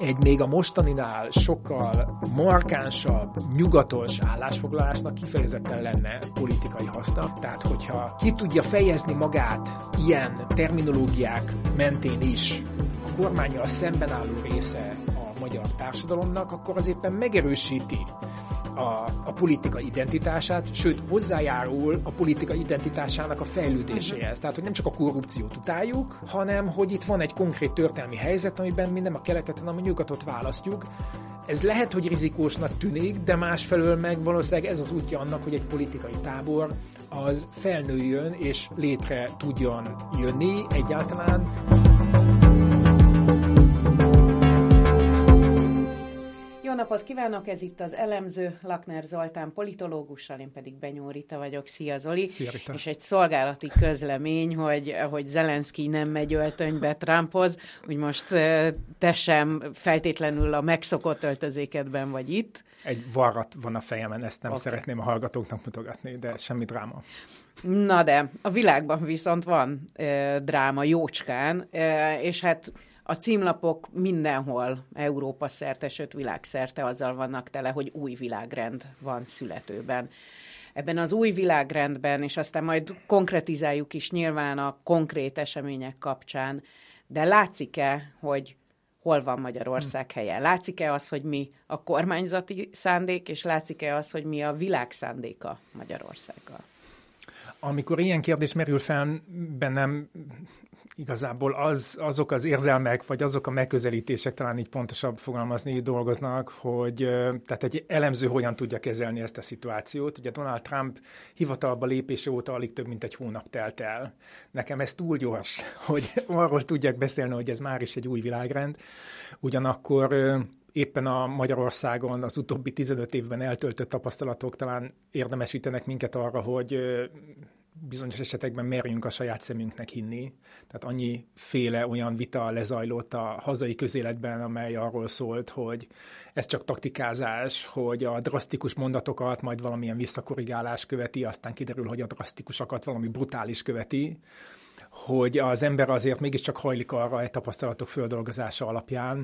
egy még a mostaninál sokkal markánsabb, nyugatos állásfoglalásnak kifejezetten lenne politikai haszna. Tehát, hogyha ki tudja fejezni magát ilyen terminológiák mentén is a kormánnyal szemben álló része a magyar társadalomnak, akkor az éppen megerősíti a politika identitását, sőt hozzájárul a politika identitásának a fejlődéséhez. Tehát, hogy nem csak a korrupciót utáljuk, hanem, hogy itt van egy konkrét történelmi helyzet, amiben mi nem a keletet, hanem a nyugatot választjuk. Ez lehet, hogy rizikósnak tűnik, de másfelől meg valószínűleg ez az útja annak, hogy egy politikai tábor az felnőjön és létre tudjon jönni egyáltalán. Jó napot kívánok, ez itt az Elemző, Lakner Zoltán politológussal, én pedig Benyó Rita vagyok. Szia Zoli! Szia Rita! És egy szolgálati közlemény, hogy Zelenszkij nem megy öltönybe Trumphoz, úgy most te sem feltétlenül a megszokott öltözékedben vagy itt. Egy varrat van a fejemen, ezt nem szeretném a hallgatóknak mutogatni, de semmi dráma. Na de, a világban viszont van dráma jócskán, és hát a címlapok mindenhol Európa szerte, sőt világszerte azzal vannak tele, hogy új világrend van születőben. Ebben az új világrendben, és aztán majd konkretizáljuk is nyilván a konkrét események kapcsán, de látszik-e, hogy hol van Magyarország helye? Látszik-e az, hogy mi a kormányzati szándék, és látszik-e az, hogy mi a világ szándéka Magyarországgal? Amikor ilyen kérdés merül fel bennem, igazából azok az érzelmek, vagy azok a megközelítések, talán így pontosabb fogalmazni dolgoznak, hogy tehát egy elemző hogyan tudja kezelni ezt a szituációt. Ugye Donald Trump hivatalba lépése óta alig több mint egy hónap telt el. Nekem ez túl gyors, hogy arról tudjak beszélni, hogy ez már is egy új világrend. Ugyanakkor éppen a Magyarországon az utóbbi 15 évben eltöltött tapasztalatok talán érdemesítenek minket arra, hogy bizonyos esetekben merjünk a saját szemünknek hinni. Tehát annyiféle olyan vita lezajlott a hazai közéletben, amely arról szólt, hogy ez csak taktikázás, hogy a drasztikus mondatokat majd valamilyen visszakorrigálás követi, aztán kiderül, hogy a drasztikusakat valami brutális követi, hogy az ember azért mégiscsak hajlik arra egy tapasztalatok földolgozása alapján,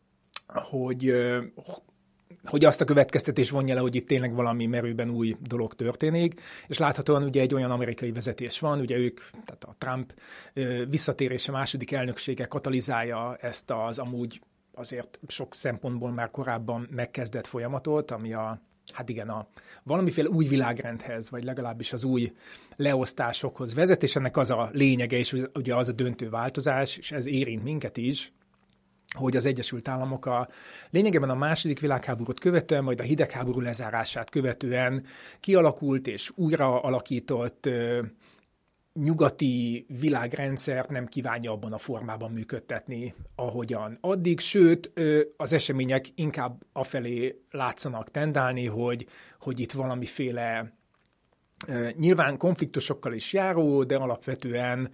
hogy azt a következtetés vonja le, hogy itt tényleg valami merőben új dolog történik, és láthatóan ugye egy olyan amerikai vezetés van, ugye ők, tehát a Trump visszatérése második elnöksége katalizálja ezt az amúgy azért sok szempontból már korábban megkezdett folyamatot, ami a valamiféle új világrendhez, vagy legalábbis az új leosztásokhoz vezet, és ennek az a lényege, és ugye az a döntő változás, és ez érint minket is, hogy az Egyesült Államok lényegében a második világháborút követően, majd a hidegháború lezárását követően kialakult és újra alakított nyugati világrendszert nem kívánja abban a formában működtetni, ahogyan addig, sőt, az események inkább afelé látszanak tendálni, hogy itt valamiféle nyilván konfliktusokkal is járó, de alapvetően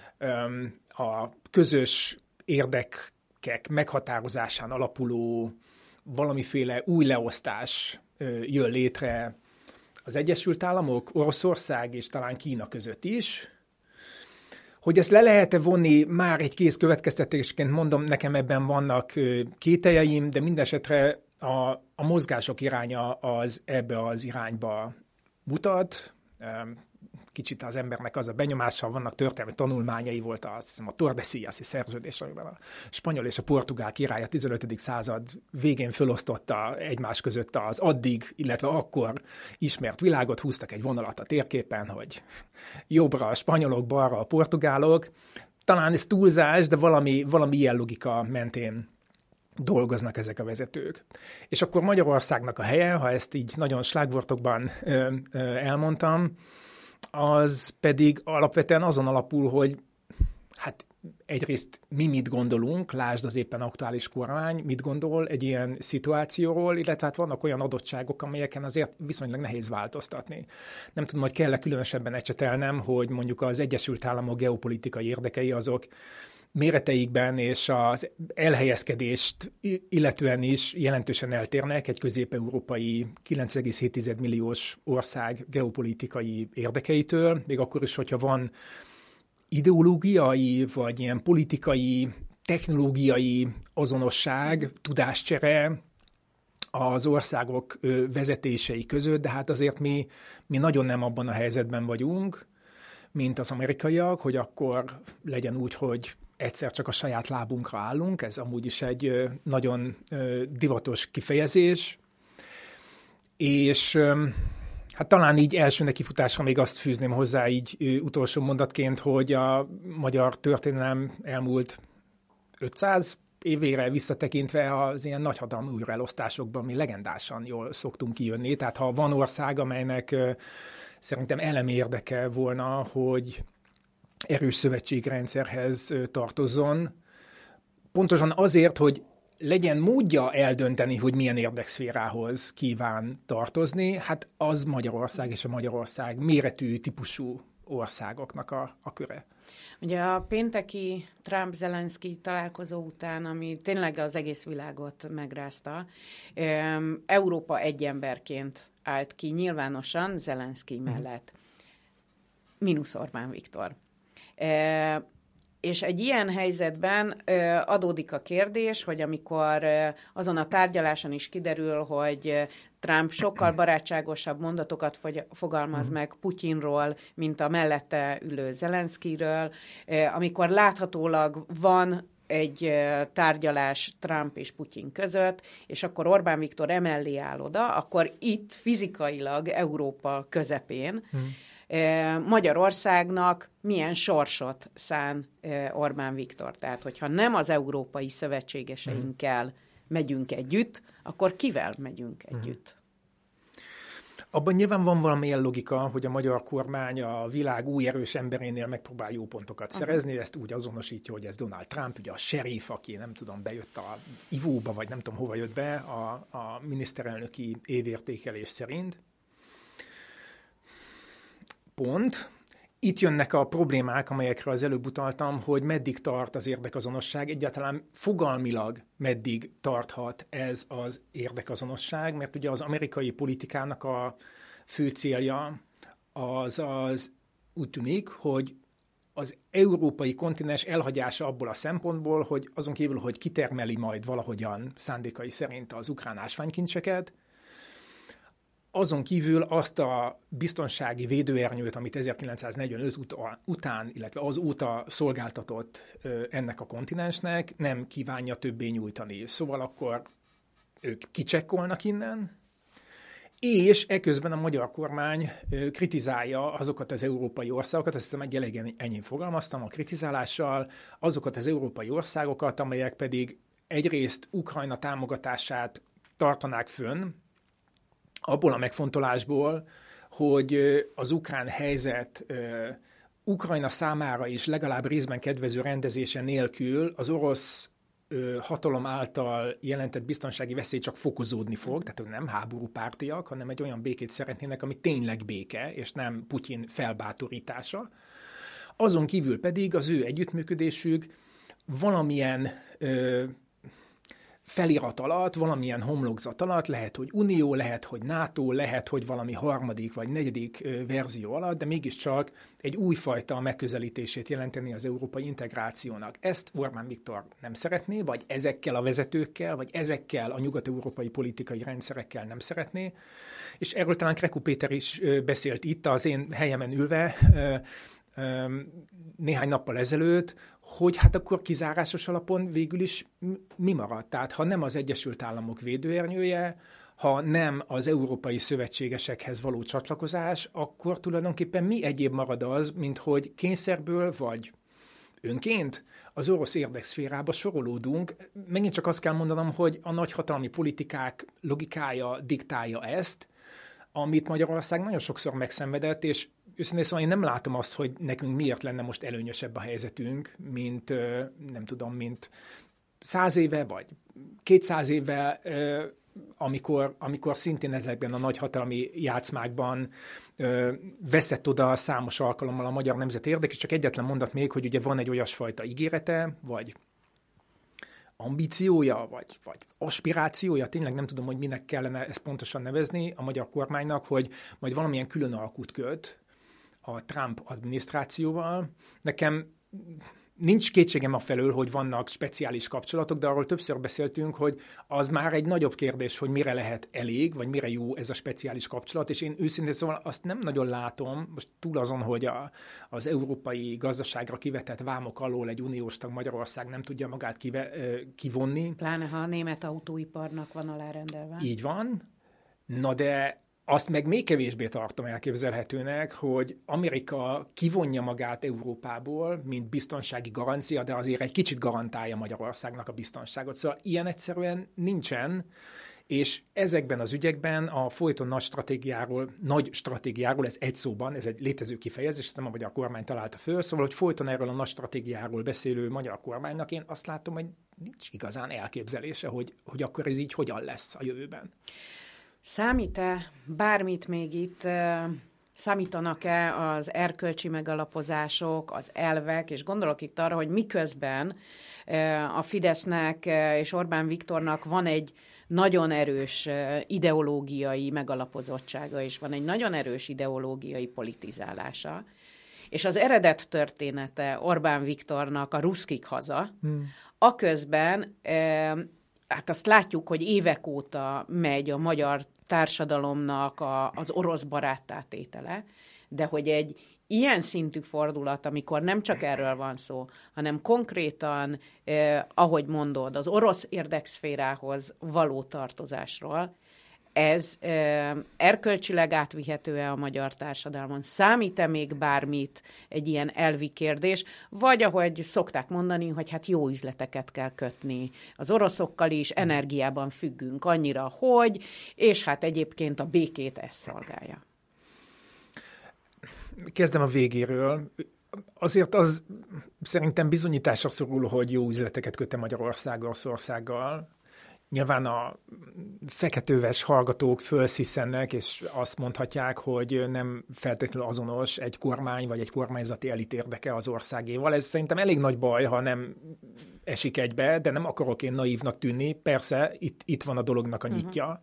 a közös érdek meghatározásán alapuló valamiféle új leosztás jön létre az Egyesült Államok, Oroszország és talán Kína között is. Hogy ezt le lehet-e vonni már egy kész következtetésként, mondom, nekem ebben vannak kételjeim, de mindesetre a mozgások iránya az ebbe az irányba mutat. Kicsit az embernek az a benyomása, vannak történelmi tanulmányai, volt azt hiszem a Tordesillas-i szerződés, amiben a spanyol és a portugál király a 15. század végén fölosztotta egymás között az addig, illetve akkor ismert világot, húztak egy vonalat a térképen, hogy jobbra a spanyolok, balra a portugálok. Talán ez túlzás, de valami ilyen logika mentén dolgoznak ezek a vezetők. És akkor Magyarországnak a helye, ha ezt így nagyon slágvortokban elmondtam, az pedig alapvetően azon alapul, hogy hát egyrészt mi mit gondolunk, lásd az éppen aktuális kormány, mit gondol egy ilyen szituációról, illetve hát vannak olyan adottságok, amelyeken azért viszonylag nehéz változtatni. Nem tudom, hogy kell-e különösebben ecsetelnem, hogy mondjuk az Egyesült Államok geopolitikai érdekei azok méreteikben és az elhelyezkedést illetően is jelentősen eltérnek egy közép-európai 9,7 milliós ország geopolitikai érdekeitől, még akkor is, hogyha van ideológiai vagy ilyen politikai technológiai azonosság, tudáscsere az országok vezetései között, de hát azért mi nagyon nem abban a helyzetben vagyunk, mint az amerikaiak, hogy akkor legyen úgy, hogy egyszer csak a saját lábunkra állunk. Ez amúgy is egy nagyon divatos kifejezés. És hát talán így első nekifutásra még azt fűzném hozzá így utolsó mondatként, hogy a magyar történelem elmúlt 500 évére visszatekintve az ilyen nagyhatalmi újraelosztásokban mi legendásan jól szoktunk kijönni. Tehát ha van ország, amelynek szerintem elemi érdeke volna, hogy erős szövetségrendszerhez tartozzon, pontosan azért, hogy legyen módja eldönteni, hogy milyen érdekszférához kíván tartozni, hát az Magyarország és a Magyarország méretű, típusú országoknak a köre. Ugye a pénteki Trump-Zelenszky találkozó után, ami tényleg az egész világot megrázta, Európa egy emberként állt ki nyilvánosan Zelenszky mellett. Mínusz Orbán Viktor. És egy ilyen helyzetben adódik a kérdés, hogy amikor azon a tárgyaláson is kiderül, hogy Trump sokkal barátságosabb mondatokat fogalmaz meg Putyinról, mint a mellette ülő Zelenszkyről, amikor láthatólag van egy tárgyalás Trump és Putyin között, és akkor Orbán Viktor emellé áll oda, akkor itt fizikailag Európa közepén Magyarországnak milyen sorsot szán Orbán Viktor. Tehát, hogyha nem az európai szövetségeseinkkel megyünk együtt, akkor kivel megyünk együtt? Abban nyilván van valamilyen logika, hogy a magyar kormány a világ új erős emberénél megpróbál jó pontokat szerezni, ezt úgy azonosítja, hogy ez Donald Trump, ugye a sheriff, aki nem tudom, bejött a ivóba, vagy nem tudom hova jött be a miniszterelnöki évértékelés szerint. Pont. Itt jönnek a problémák, amelyekre az előbb utaltam, hogy meddig tart az érdekazonosság, egyáltalán fogalmilag meddig tarthat ez az érdekazonosság, mert ugye az amerikai politikának a fő célja az úgy tűnik, hogy az európai kontinens elhagyása abból a szempontból, hogy azon kívül, hogy kitermeli majd valahogyan szándékai szerint az ukrán ásványkincseket, azon kívül azt a biztonsági védőernyőt, amit 1945 után, illetve azóta szolgáltatott ennek a kontinensnek, nem kívánja többé nyújtani. Szóval akkor ők kicsekkolnak innen, és eközben a magyar kormány kritizálja azokat az európai országokat, azt hiszem, egy elég ennyien fogalmaztam a kritizálással, azokat az európai országokat, amelyek pedig egyrészt Ukrajna támogatását tartanák fönn, abból a megfontolásból, hogy az ukrán helyzet Ukrajna számára is legalább részben kedvező rendezése nélkül az orosz hatalom által jelentett biztonsági veszély csak fokozódni fog, tehát nem háborúpártiak, hanem egy olyan békét szeretnének, ami tényleg béke, és nem Putyin felbátorítása. Azon kívül pedig az ő együttműködésük valamilyen felirat alatt, valamilyen homlokzat alatt, lehet, hogy Unió, lehet, hogy NATO, lehet, hogy valami harmadik vagy negyedik verzió alatt, de mégiscsak egy újfajta megközelítését jelenteni az európai integrációnak. Ezt Orbán Viktor nem szeretné, vagy ezekkel a vezetőkkel, vagy ezekkel a nyugat-európai politikai rendszerekkel nem szeretné, és erről talán Krekó Péter is beszélt itt az én helyemen ülve, néhány nappal ezelőtt, hogy hát akkor kizárásos alapon végül is mi marad? Tehát ha nem az Egyesült Államok védőernyője, ha nem az európai szövetségesekhez való csatlakozás, akkor tulajdonképpen mi egyéb marad az, mint hogy kényszerből vagy önként az orosz érdekszférába sorolódunk. Megint csak azt kell mondanom, hogy a nagyhatalmi politikák logikája diktálja ezt, amit Magyarország nagyon sokszor megszenvedett, és őszintén szóval én nem látom azt, hogy nekünk miért lenne most előnyösebb a helyzetünk, mint nem tudom, mint 100 éve, vagy 200 éve, amikor szintén ezekben a nagyhatalmi játszmákban veszett oda számos alkalommal a magyar nemzet érdek, és csak egyetlen mondat még, hogy ugye van egy olyasfajta ígérete, vagy ambíciója, vagy aspirációja, tényleg nem tudom, hogy minek kellene ezt pontosan nevezni a magyar kormánynak, hogy majd valamilyen külön alkut köt a Trump adminisztrációval. Nekem nincs kétségem afelől, hogy vannak speciális kapcsolatok, de arról többször beszéltünk, hogy az már egy nagyobb kérdés, hogy mire lehet elég, vagy mire jó ez a speciális kapcsolat, és én őszintén szóval azt nem nagyon látom, most túl azon, hogy az európai gazdaságra kivetett vámok alól egy uniós tag Magyarország nem tudja magát kivonni. Pláne, ha a német autóiparnak van alárendelve. Így van. Na de azt meg még kevésbé tartom elképzelhetőnek, hogy Amerika kivonja magát Európából, mint biztonsági garancia, de azért egy kicsit garantálja Magyarországnak a biztonságot. Szóval ilyen egyszerűen nincsen, és ezekben az ügyekben a folyton nagy stratégiáról, ez egy szóban, ez egy létező kifejezés, ezt nem a magyar kormány találta föl, szóval, hogy folyton erről a nagy stratégiáról beszélő magyar kormánynak én azt látom, hogy nincs igazán elképzelése, hogy akkor ez így hogyan lesz a jövőben. Számít-e bármit még itt, számítanak-e az erkölcsi megalapozások, az elvek, és gondolok itt arra, hogy miközben a Fidesznek és Orbán Viktornak van egy nagyon erős ideológiai megalapozottsága, és van egy nagyon erős ideológiai politizálása, és az eredet története Orbán Viktornak a ruszkik haza, aközben hát azt látjuk, hogy évek óta megy a magyar társadalomnak az orosz baráttá tétele, de hogy egy ilyen szintű fordulat, amikor nem csak erről van szó, hanem konkrétan, ahogy mondod, az orosz érdekszférához való tartozásról, ez erkölcsileg átvihető-e a magyar társadalmon? Számít-e még bármit egy ilyen elvi kérdés? Vagy ahogy szokták mondani, hogy hát jó üzleteket kell kötni. Az oroszokkal is energiában függünk annyira, hogy, és hát egyébként a békét ez szolgálja. Kezdem a végéről. Azért az szerintem bizonyításra szorul, hogy jó üzleteket köt Magyarország Oroszországgal. Nyilván a feketőves hallgatók fölsziszennek, és azt mondhatják, hogy nem feltétlenül azonos egy kormány vagy egy kormányzati elit érdeke az országéval. Ez szerintem elég nagy baj, ha nem esik egybe, de nem akarok én naívnak tűnni. Persze, itt van a dolognak a nyitja.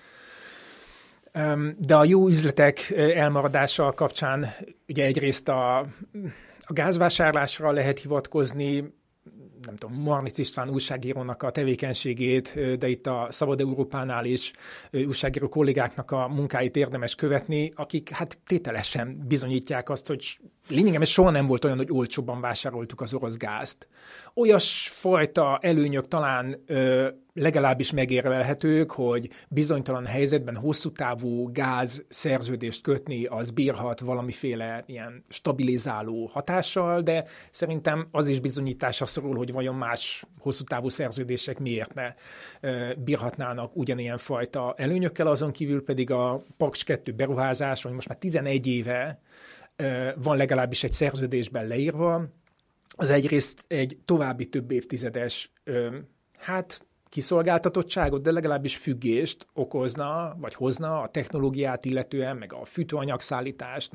De a jó üzletek elmaradása kapcsán ugye egyrészt a gázvásárlásra lehet hivatkozni, nem tudom, Marnic István újságírónak a tevékenységét, de itt a Szabad Európánál is újságíró kollégáknak a munkáit érdemes követni, akik hát tételesen bizonyítják azt, hogy lényegében soha nem volt olyan, hogy olcsóbban vásároltuk az orosz gázt. Olyasfajta előnyök talán legalábbis megérvelhetők, hogy bizonytalan helyzetben hosszú távú gázszerződést kötni, az bírhat valamiféle ilyen stabilizáló hatással, de szerintem az is bizonyításra szorul, hogy vajon más hosszú távú szerződések miért ne bírhatnának ugyanilyen fajta előnyökkel, azon kívül pedig a Paks 2 beruházás, ami most már 11 éve van legalábbis egy szerződésben leírva, az egyrészt egy további több évtizedes kiszolgáltatottságot, de legalábbis függést okozna, vagy hozna a technológiát illetően, meg a fűtőanyagszállítást,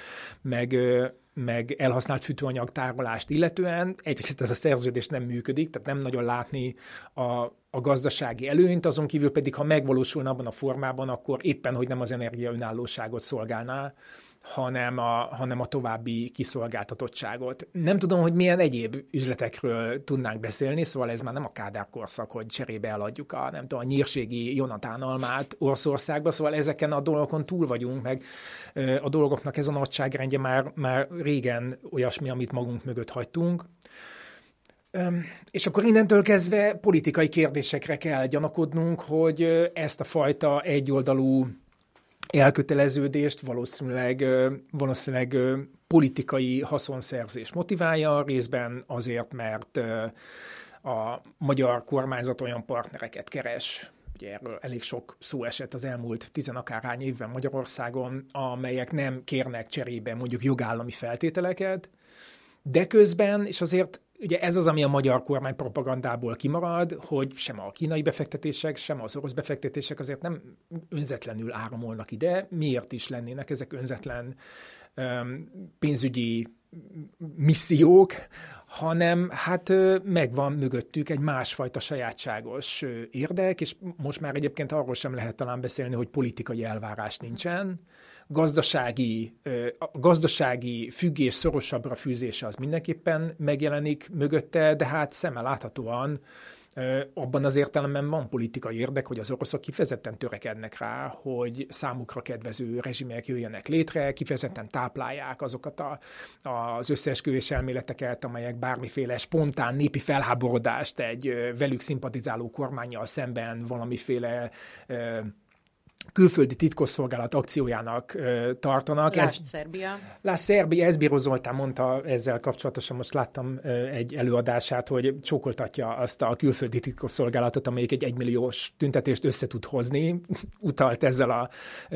meg elhasznált fűtőanyag tárolást illetően. Egyrészt ez a szerződés nem működik, tehát nem nagyon látni a gazdasági előnyt, azon kívül pedig, ha megvalósulna abban a formában, akkor éppen, hogy nem az energiaönállóságot szolgálná, hanem a további kiszolgáltatottságot. Nem tudom, hogy milyen egyéb üzletekről tudnánk beszélni, szóval ez már nem a Kádár korszak, hogy cserébe eladjuk a nyírségi Jonatán almát Oroszországba, szóval ezeken a dolgokon túl vagyunk, meg a dolgoknak ez a nagyságrendje már régen olyasmi, amit magunk mögött hagytunk. És akkor innentől kezdve politikai kérdésekre kell gyanakodnunk, hogy ezt a fajta egyoldalú elköteleződést valószínűleg politikai haszonszerzés motiválja, részben azért, mert a magyar kormányzat olyan partnereket keres, ugye erről elég sok szó esett az elmúlt 10-akárhány évben Magyarországon, amelyek nem kérnek cserébe mondjuk jogállami feltételeket, de közben, és azért ugye ez az, ami a magyar kormány propagandából kimarad, hogy sem a kínai befektetések, sem az orosz befektetések azért nem önzetlenül áramolnak ide. Miért is lennének ezek önzetlen pénzügyi missziók, hanem hát megvan mögöttük egy másfajta sajátságos érdek, és most már egyébként arról sem lehet talán beszélni, hogy politikai elvárás nincsen, gazdasági függés szorosabbra fűzése az mindenképpen megjelenik mögötte, de hát szemmel láthatóan abban az értelemben van politikai érdek, hogy az oroszok kifejezetten törekednek rá, hogy számukra kedvező rezsimek jöjjenek létre, kifejezetten táplálják azokat az összeesküvés elméleteket, amelyek bármiféle spontán népi felháborodást egy velük szimpatizáló kormánnyal szemben valamiféle külföldi titkosszolgálat akciójának tartanak. Szerbia. Eszbíró Zoltán mondta ezzel kapcsolatosan, most láttam egy előadását, hogy csókoltatja azt a külföldi titkosszolgálatot, amelyik egy 1 milliós tüntetést össze tud hozni. Utalt ezzel a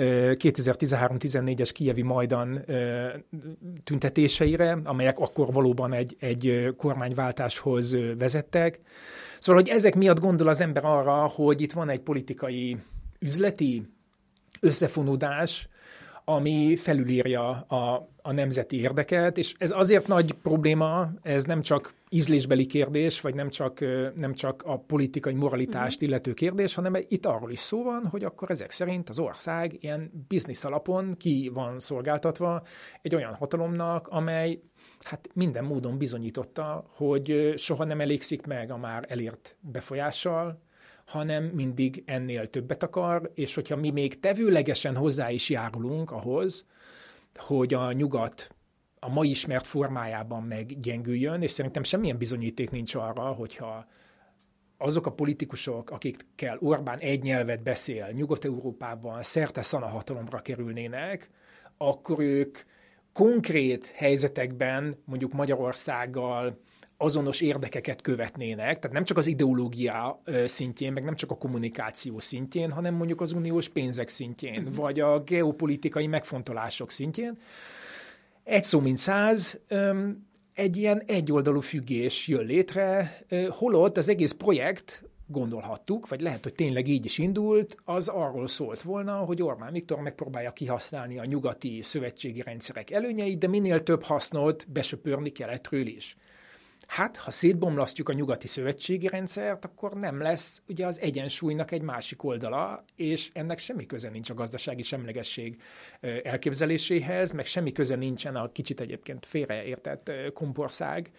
2013-14-es kijevi Majdan tüntetéseire, amelyek akkor valóban egy kormányváltáshoz vezettek. Szóval, hogy ezek miatt gondol az ember arra, hogy itt van egy politikai üzleti összefonódás, ami felülírja a nemzeti érdeket, és ez azért nagy probléma, ez nem csak ízlésbeli kérdés, vagy nem csak a politikai moralitást illető kérdés, hanem itt arról is szó van, hogy akkor ezek szerint az ország ilyen biznisz alapon ki van szolgáltatva egy olyan hatalomnak, amely hát minden módon bizonyította, hogy soha nem elégszik meg a már elért befolyással, hanem mindig ennél többet akar, és hogyha mi még tevőlegesen hozzá is járulunk ahhoz, hogy a nyugat a ma ismert formájában meggyengüljön, és szerintem semmilyen bizonyíték nincs arra, hogyha azok a politikusok, akikkel Orbán egy nyelvet beszél, Nyugat-Európában szerte szanahatalomra kerülnének, akkor ők konkrét helyzetekben, mondjuk Magyarországgal azonos érdekeket követnének, tehát nem csak az ideológia szintjén, meg nem csak a kommunikáció szintjén, hanem mondjuk az uniós pénzek szintjén, vagy a geopolitikai megfontolások szintjén. Egy szó mint 100, egy ilyen egyoldalú függés jön létre, holott az egész projekt, gondolhattuk, vagy lehet, hogy tényleg így is indult, az arról szólt volna, hogy Orbán Viktor megpróbálja kihasználni a nyugati szövetségi rendszerek előnyeit, de minél több hasznot besöpörni keletről is. Hát, ha szétbomlasztjuk a nyugati szövetségi rendszert, akkor nem lesz ugye az egyensúlynak egy másik oldala, és ennek semmi köze nincs a gazdasági semlegesség elképzeléséhez, meg semmi köze nincsen a kicsit egyébként félreértett kompország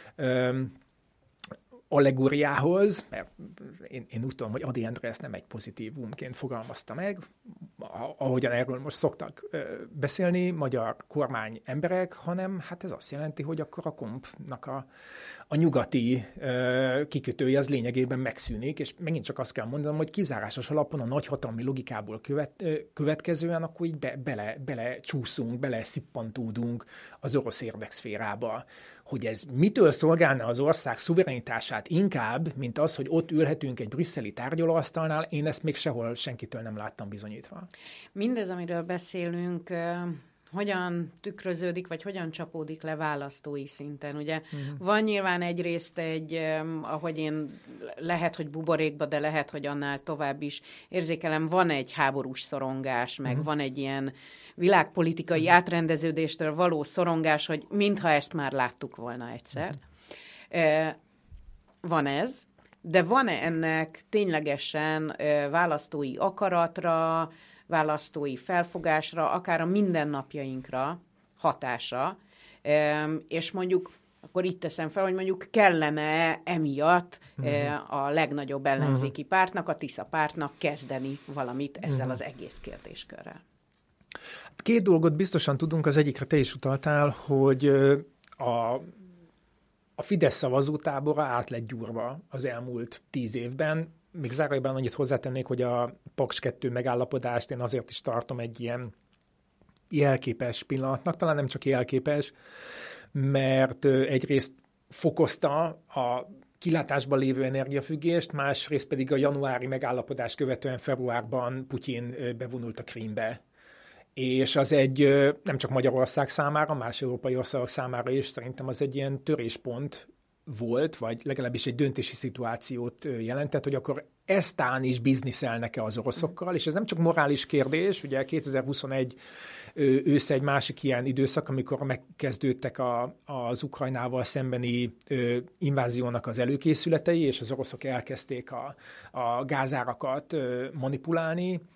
allegóriához, mert én úgy tudom, hogy Ady Endre ezt nem egy pozitívumként fogalmazta meg, ahogyan erről most szoktak beszélni magyar kormány emberek, hanem hát ez azt jelenti, hogy akkor a kompnak a nyugati kikötője az lényegében megszűnik, és megint csak azt kell mondanom, hogy kizárásos alapon a nagyhatalmi logikából következően akkor így bele csúszunk, bele szippantódunk az orosz érdekszférába. Hogy ez mitől szolgálna az ország szuverenitását inkább, mint az, hogy ott ülhetünk egy brüsszeli tárgyalóasztalnál, én ezt még sehol senkitől nem láttam bizonyítva. Mindez, amiről beszélünk, hogyan tükröződik, vagy hogyan csapódik le választói szinten. Ugye van nyilván egyrészt ahogy én lehet, hogy buborékba, de lehet, hogy annál tovább is érzékelem, van egy háborús szorongás, meg van egy ilyen világpolitikai átrendeződéstől való szorongás, hogy mintha ezt már láttuk volna egyszer. Van ez, de van ennek ténylegesen választói akaratra, választói felfogásra, akár a mindennapjainkra hatása, és mondjuk, akkor itt teszem fel, hogy mondjuk kellene emiatt a legnagyobb ellenzéki pártnak, a Tisza pártnak kezdeni valamit ezzel az egész kérdéskörrel. Két dolgot biztosan tudunk, az egyikre te is utaltál, hogy a Fidesz szavazótábora át lett gyúrva az elmúlt 10 évben. Még zárójelben annyit hozzátennék, hogy a Paks 2 megállapodást én azért is tartom egy ilyen jelképes pillanatnak, talán nem csak jelképes, mert egyrészt fokozta a kilátásban lévő energiafüggést, másrészt pedig a januári megállapodást követően februárban Putyin bevonult a Krímbe. És az nem csak Magyarország számára, más európai országok számára is szerintem az egy ilyen töréspont volt, vagy legalábbis egy döntési szituációt jelentett, hogy akkor eztán is bizniszelnek-e az oroszokkal, és ez nem csak morális kérdés, ugye 2021 ősze egy másik ilyen időszak, amikor megkezdődtek az Ukrajnával szembeni inváziónak az előkészületei, és az oroszok elkezdték a gázárakat manipulálni,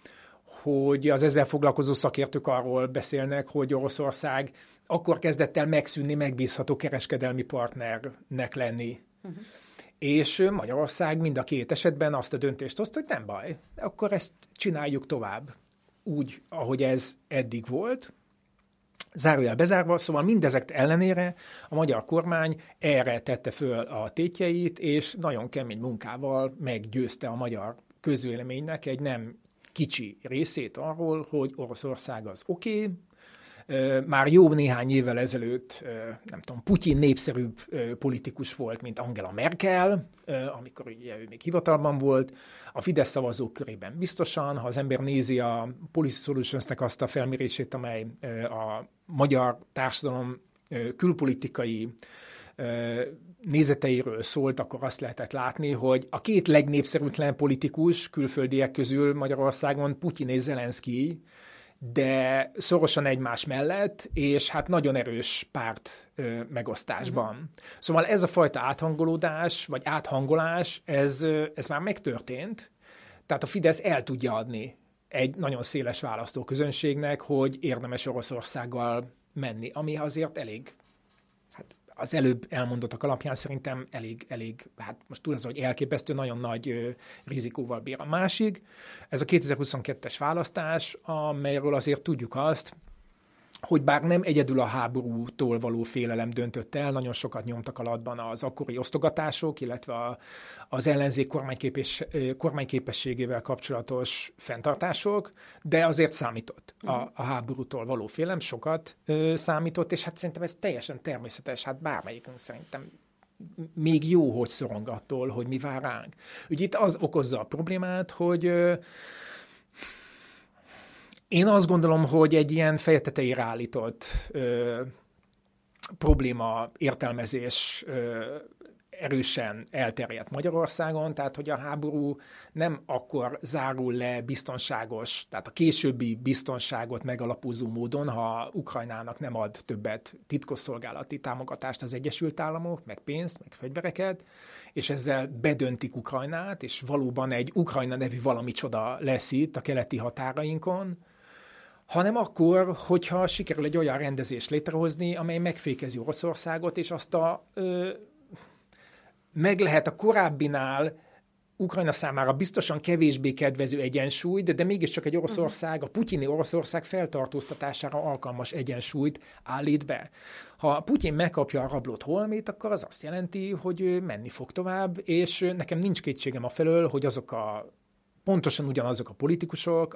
hogy az ezzel foglalkozó szakértők arról beszélnek, hogy Oroszország akkor kezdett el megszűnni megbízható kereskedelmi partnernek lenni. És Magyarország mind a két esetben azt a döntést hozta, hogy nem baj, akkor ezt csináljuk tovább úgy, ahogy ez eddig volt. Zárójel bezárva, szóval mindezek ellenére a magyar kormány erre tette föl a tétjeit, és nagyon kemény munkával meggyőzte a magyar közvéleménynek egy nem kicsi részét arról, hogy Oroszország az oké. Már jó néhány évvel ezelőtt, nem tudom, Putyin népszerűbb politikus volt, mint Angela Merkel, amikor ugye ő még hivatalban volt. A Fidesz szavazók körében biztosan, ha az ember nézi a Policy Solutions-nek azt a felmérését, amely a magyar társadalom külpolitikai nézeteiről szólt, akkor azt lehetett látni, hogy a két legnépszerűtlen politikus külföldiek közül Magyarországon Putyin és Zelenszkij, de szorosan egymás mellett, és hát nagyon erős párt megosztásban. Szóval ez a fajta áthangolódás, vagy áthangolás, ez már megtörtént, tehát a Fidesz el tudja adni egy nagyon széles választóközönségnek, hogy érdemes Oroszországgal menni, ami azért elég, hát az előbb elmondottak alapján szerintem elég, hát most túl az, hogy elképesztő, nagyon nagy rizikóval bír. A másik, ez a 2022-es választás, amelyről azért tudjuk azt, hogy bár nem egyedül a háborútól való félelem döntött el, nagyon sokat nyomtak alatban az akkori osztogatások, illetve az ellenzék kormányképességével kapcsolatos fenntartások, de azért számított a háborútól való félelem, sokat számított, és hát szerintem ez teljesen természetes, hát bármelyikünk szerintem még jó, hogy szorong attól, hogy mi vár ránk. Ugye itt az okozza a problémát, hogy én azt gondolom, hogy egy ilyen feje tetejére állított probléma értelmezés erősen elterjedt Magyarországon, tehát hogy a háború nem akkor zárul le biztonságos, tehát a későbbi biztonságot megalapozó módon, ha Ukrajnának nem ad többet titkosszolgálati támogatást az Egyesült Államok, meg pénzt, meg fegyvereket, és ezzel bedöntik Ukrajnát, és valóban egy Ukrajna nevű valami csoda lesz itt a keleti határainkon, hanem akkor, hogyha sikerül egy olyan rendezést létrehozni, amely megfékezi Oroszországot, és azt meg lehet a korábbinál Ukrajna számára biztosan kevésbé kedvező egyensúlyt, de mégiscsak egy Oroszország, a putyini Oroszország feltartóztatására alkalmas egyensúlyt állít be. Ha Putyin megkapja a rablott holmit, akkor az azt jelenti, hogy menni fog tovább, és nekem nincs kétségem afelől, hogy pontosan ugyanazok a politikusok,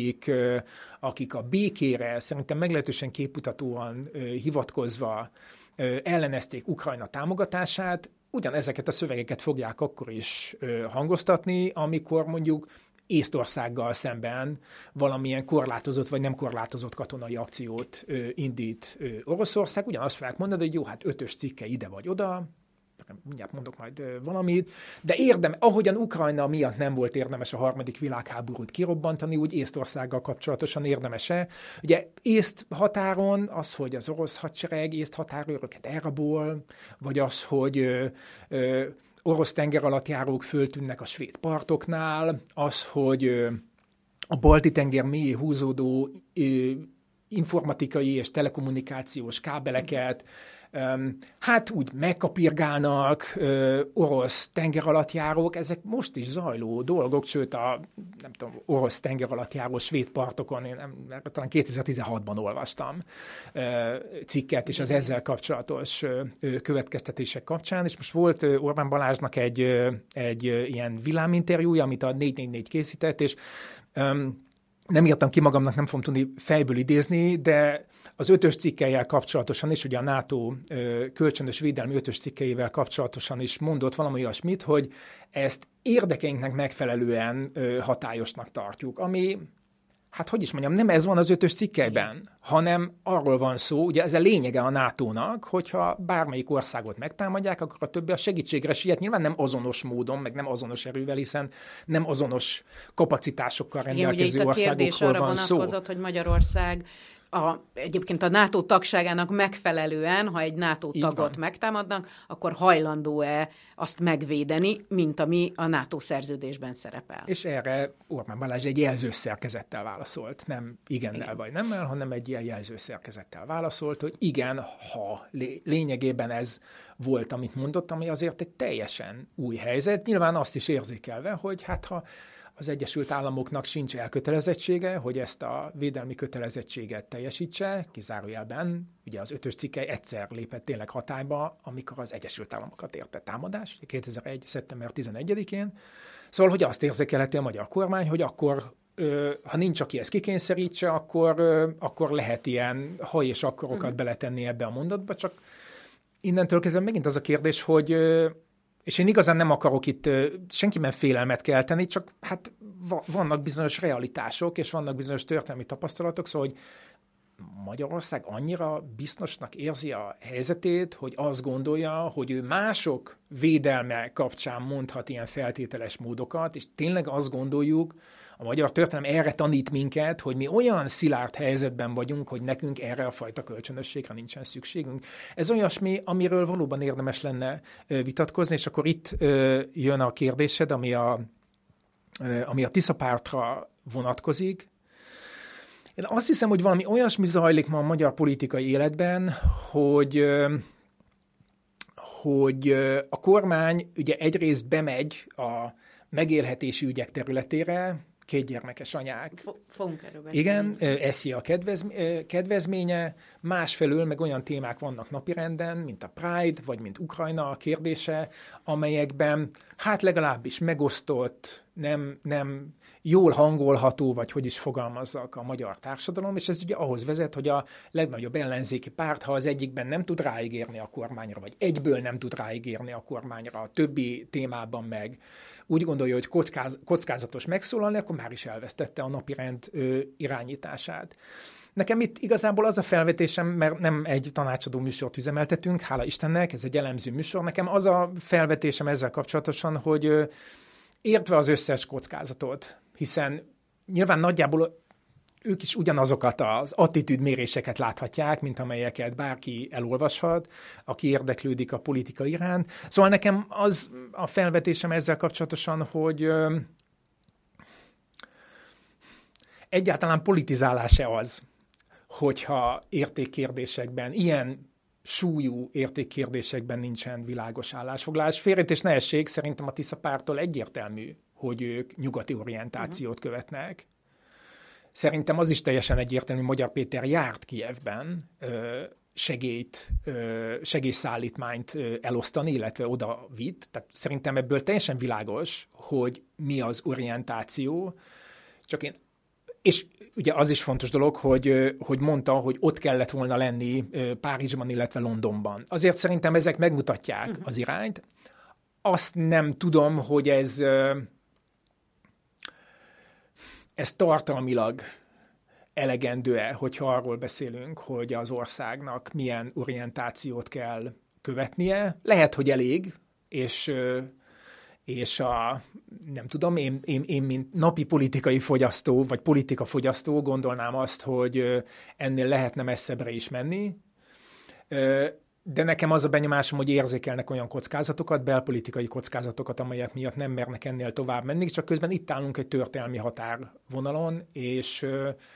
akik a békére szerintem meglehetősen képmutatóan hivatkozva ellenezték Ukrajna támogatását, ugyanezeket a szövegeket fogják akkor is hangoztatni, amikor mondjuk Észtországgal szemben valamilyen korlátozott vagy nem korlátozott katonai akciót indít Oroszország. Ugyanazt fogják mondani, hogy jó, hát 5-ös cikke ide vagy oda, mindjárt mondok majd valamit, de ahogyan Ukrajna miatt nem volt érdemes a harmadik világháborút kirobbantani, úgy Észtországgal kapcsolatosan érdemes-e. Ugye észt határon az, hogy az orosz hadsereg észt határőröket elrabol, vagy az, hogy orosz tengeralattjárók föltűnnek a svéd partoknál, az, hogy a Balti-tenger mélyé húzódó informatikai és telekommunikációs kábeleket hát úgy megkapirgálnak orosz tengeralattjárók, ezek most is zajló dolgok, sőt a nem tudom, orosz tengeralattjáró svéd partokon, én talán 2016-ban olvastam cikket is az ezzel kapcsolatos következtetések kapcsán, és most volt Orbán Balázsnak egy ilyen villáminterjúja, amit a 444 készített, és nem írtam ki magamnak, nem fogom tudni fejből idézni, de az 5-ös cikkellyel kapcsolatosan is, ugye a NATO kölcsönös védelmi 5-ös cikkeivel kapcsolatosan is mondott valami olyasmit, hogy ezt érdekeinknek megfelelően hatályosnak tartjuk, ami, hát hogy is mondjam, nem ez van az 5-ös cikkelyben, hanem arról van szó, ugye ez a lényege a NATO-nak, hogyha bármelyik országot megtámadják, akkor a többi a segítségre siet, nyilván nem azonos módon, meg nem azonos erővel, hiszen nem azonos kapacitásokkal rendelkező országokról van szó. Igen, ugye itt a kérdés arra vonatkozott, hogy Magyarország Egyébként a NATO tagságának megfelelően, ha egy NATO tagot megtámadnak, akkor hajlandó-e azt megvédeni, mint ami a NATO szerződésben szerepel. És erre Orbán Balázs egy jelzőszerkezettel válaszolt, nem igennel vagy nemmel, hanem egy ilyen jelzőszerkezettel válaszolt, hogy igen, ha lényegében ez volt, amit mondott, ami azért egy teljesen új helyzet, nyilván azt is érzékelve, hogy hát ha az Egyesült Államoknak sincs elkötelezettsége, hogy ezt a védelmi kötelezettséget teljesítse, kizárójelben, ugye az 5-ös cikkely egyszer lépett tényleg hatályba, amikor az Egyesült Államokat érte támadás, 2001. szeptember 11-én. Szóval, hogy azt érzékelheti a magyar kormány, hogy akkor, ha nincs, aki ezt kikényszerítse, akkor lehet ilyen ha és akkorokat beletenni ebbe a mondatba, csak innentől kezdve megint az a kérdés, hogy és én igazán nem akarok itt senkiben félelmet kelteni, csak hát vannak bizonyos realitások, és vannak bizonyos történelmi tapasztalatok, szóval, hogy Magyarország annyira biztosnak érzi a helyzetét, hogy azt gondolja, hogy ő mások védelme kapcsán mondhat ilyen feltételes módokat, és tényleg azt gondoljuk, a magyar történelem erre tanít minket, hogy mi olyan szilárd helyzetben vagyunk, hogy nekünk erre a fajta kölcsönösségre nincsen szükségünk. Ez olyasmi, amiről valóban érdemes lenne vitatkozni, és akkor itt jön a kérdésed, ami a Tisza pártra vonatkozik. Én azt hiszem, hogy valami olyasmi zajlik ma a magyar politikai életben, hogy a kormány ugye egyrészt bemegy a megélhetési ügyek területére, 2 gyermekes anyák. Fogunk erről beszélni. Igen, eszi a kedvezménye, másfelől meg olyan témák vannak napirenden, mint a Pride, vagy mint Ukrajna kérdése, amelyekben hát legalábbis megosztott, nem jól hangolható, vagy hogy is fogalmazzak a magyar társadalom, és ez ugye ahhoz vezet, hogy a legnagyobb ellenzéki párt, ha az egyikben nem tud ráígérni a kormányra, vagy egyből nem tud ráígérni a kormányra, a többi témában meg úgy gondolja, hogy kockázatos megszólalni, akkor már is elvesztette a napirend irányítását. Nekem itt igazából az a felvetésem, mert nem egy tanácsadó műsort üzemeltetünk, hála Istennek, ez egy elemző műsor. Nekem az a felvetésem ezzel kapcsolatosan, hogy értve az összes kockázatot, hiszen nyilván nagyjából ők is ugyanazokat az attitűdméréseket láthatják, mint amelyeket bárki elolvashat, aki érdeklődik a politika iránt. Szóval nekem az a felvetésem ezzel kapcsolatosan, hogy egyáltalán politizálás-e az, hogyha értékkérdésekben, ilyen súlyú értékkérdésekben nincsen világos állásfoglalás. Félreértés ne essék, szerintem a Tisza párttól egyértelmű, hogy ők nyugati orientációt követnek. Szerintem az is teljesen egyértelmű, hogy Magyar Péter járt Kijevben segélyszállítmányt elosztani, illetve oda vitt. Tehát szerintem ebből teljesen világos, hogy mi az orientáció. És ugye az is fontos dolog, hogy mondta, hogy ott kellett volna lenni Párizsban, illetve Londonban. Azért szerintem ezek megmutatják az irányt. Azt nem tudom, hogy ez tartalmilag elegendő-e, hogyha arról beszélünk, hogy az országnak milyen orientációt kell követnie. Lehet, hogy elég, és nem tudom, én mint napi politikai fogyasztó, vagy politikafogyasztó gondolnám azt, hogy ennél lehetne messzebbre is menni. De nekem az a benyomásom, hogy érzékelnek olyan kockázatokat, belpolitikai kockázatokat, amelyek miatt nem mernek ennél tovább menni, csak közben itt állunk egy történelmi határvonalon, és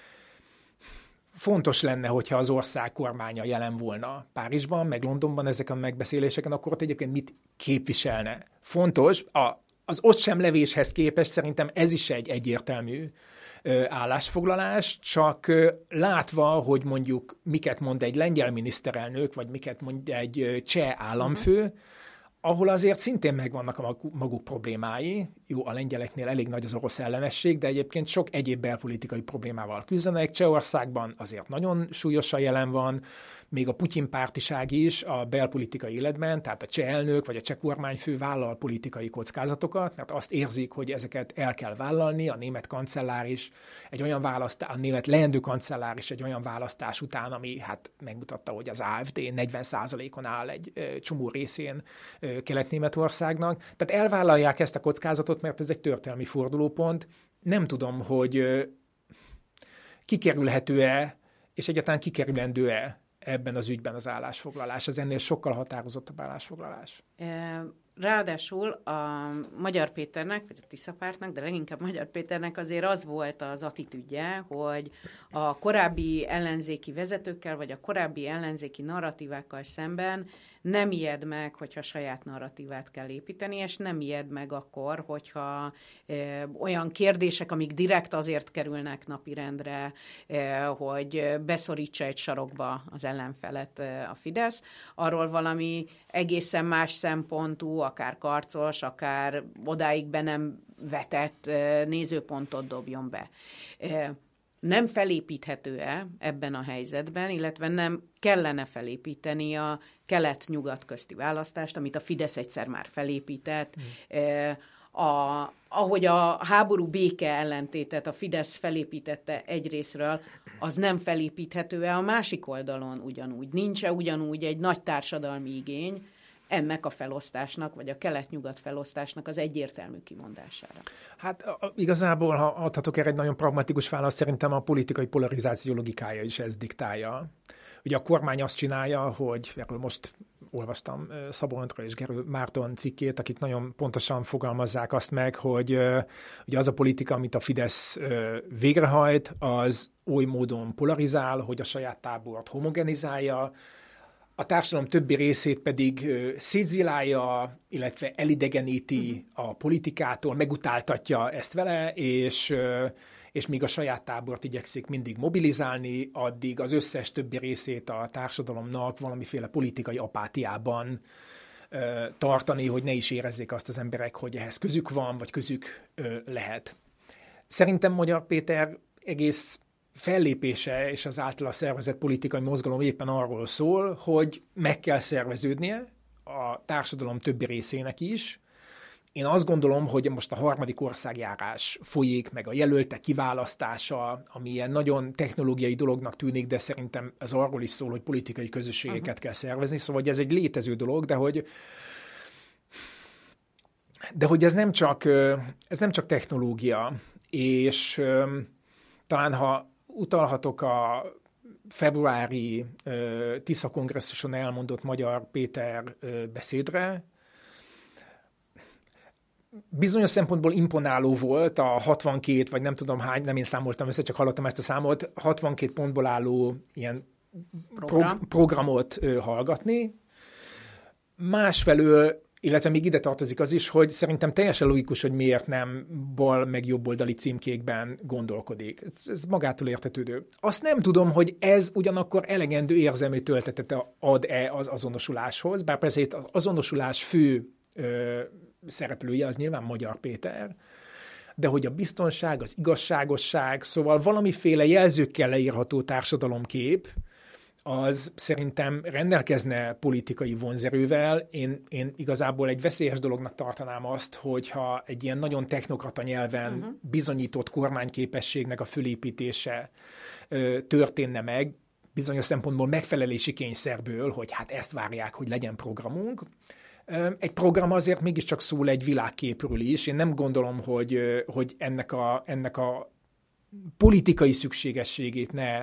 fontos lenne, hogyha az ország kormánya jelen volna Párizsban, meg Londonban ezeken a megbeszéléseken, akkor ott egyébként mit képviselne. Fontos, az ott sem levéshez képest szerintem ez is egy egyértelmű állásfoglalás, csak látva, hogy mondjuk miket mond egy lengyel miniszterelnök, vagy miket mond egy cseh államfő, ahol azért szintén megvannak a maguk problémái. Jó, a lengyeleknél elég nagy az orosz ellenesség, de egyébként sok egyéb belpolitikai problémával küzdenek. Csehországban azért nagyon súlyosan jelen van, még a Putyin pártiság is a belpolitikai életben, tehát a cseh elnök vagy a cseh kormányfő vállal politikai kockázatokat, mert azt érzik, hogy ezeket el kell vállalni, a német kancellár is egy olyan a német leendő kancellár is egy olyan választás után, ami hát megmutatta, hogy az AfD 40%-on áll egy csomó részén Kelet-Németországnak. Tehát elvállalják ezt a kockázatot, mert ez egy történelmi fordulópont. Nem tudom, hogy kikerülhető-e és egyáltalán kikerülendő-e ebben az ügyben az állásfoglalás, az ennél sokkal határozottabb állásfoglalás? Ráadásul a Magyar Péternek, vagy a Tisza Pártnak, de leginkább Magyar Péternek azért az volt az attitűdje, hogy a korábbi ellenzéki vezetőkkel, vagy a korábbi ellenzéki narratívákkal szemben nem ijed meg, hogyha saját narratívát kell építeni, és nem ijed meg akkor, hogyha olyan kérdések, amik direkt azért kerülnek napirendre, hogy beszorítsa egy sarokba az ellenfelet a Fidesz, arról valami egészen más szempontú, akár karcos, akár odáig be nem vetett nézőpontot dobjon be. Nem felépíthető-e ebben a helyzetben, illetve nem kellene felépíteni a kelet-nyugat közti választást, amit a Fidesz egyszer már felépített, ahogy a háború-béke ellentétet a Fidesz felépítette egyrészről, az nem felépíthető-e a másik oldalon ugyanúgy? Nincs-e ugyanúgy egy nagy társadalmi igény ennek a felosztásnak, vagy a kelet-nyugat felosztásnak az egyértelmű kimondására? Hát igazából, ha adhatok erre egy nagyon pragmatikus választ, szerintem a politikai polarizáció logikája is ezt diktálja. Ugye a kormány azt csinálja, hogy erről most olvastam Szabó Andra és Gerő Márton cikkét, akik nagyon pontosan fogalmazzák azt meg, hogy ugye az a politika, amit a Fidesz végrehajt, az oly módon polarizál, hogy a saját tábort homogenizálja, a társadalom többi részét pedig szétzilálja, illetve elidegeníti a politikától, megutáltatja ezt vele, és míg a saját tábort igyekszik mindig mobilizálni, addig az összes többi részét a társadalomnak valamiféle politikai apátiában tartani, hogy ne is érezzék azt az emberek, hogy ehhez közük van, vagy közük lehet. Szerintem Magyar Péter egész fellépése és az általa szervezett politikai mozgalom éppen arról szól, hogy meg kell szerveződnie a társadalom többi részének is. Én azt gondolom, hogy most a harmadik országjárás folyik, meg a jelöltek kiválasztása, ami ilyen nagyon technológiai dolognak tűnik, de szerintem ez arról is szól, hogy politikai közösségeket kell szervezni, szóval hogy ez egy létező dolog, de hogy ez nem csak technológia, és talán ha utalhatok a februári Tisza kongresszuson elmondott Magyar Péter beszédre, bizonyos szempontból imponáló volt a 62, vagy nem tudom hány, nem én számoltam össze, csak hallottam ezt a számot, 62 pontból álló ilyen programot hallgatni. Másfelől, illetve még ide tartozik az is, hogy szerintem teljesen logikus, hogy miért nem bal meg jobboldali címkékben gondolkodik. Ez magától értetődő. Azt nem tudom, hogy ez ugyanakkor elegendő érzelmi töltetet ad-e az azonosuláshoz, bár persze itt az azonosulás fő szereplője az nyilván Magyar Péter, de hogy a biztonság, az igazságosság, szóval valamiféle jelzőkkel leírható társadalomkép, az szerintem rendelkezne politikai vonzerővel. Én igazából egy veszélyes dolognak tartanám azt, hogyha egy ilyen nagyon technokrata nyelven bizonyított kormányképességnek a fölépítése történne meg, bizonyos szempontból megfelelési kényszerből, hogy hát ezt várják, hogy legyen programunk. Egy program azért mégiscsak szól egy világképről is. Én nem gondolom, hogy ennek a politikai szükségességét ne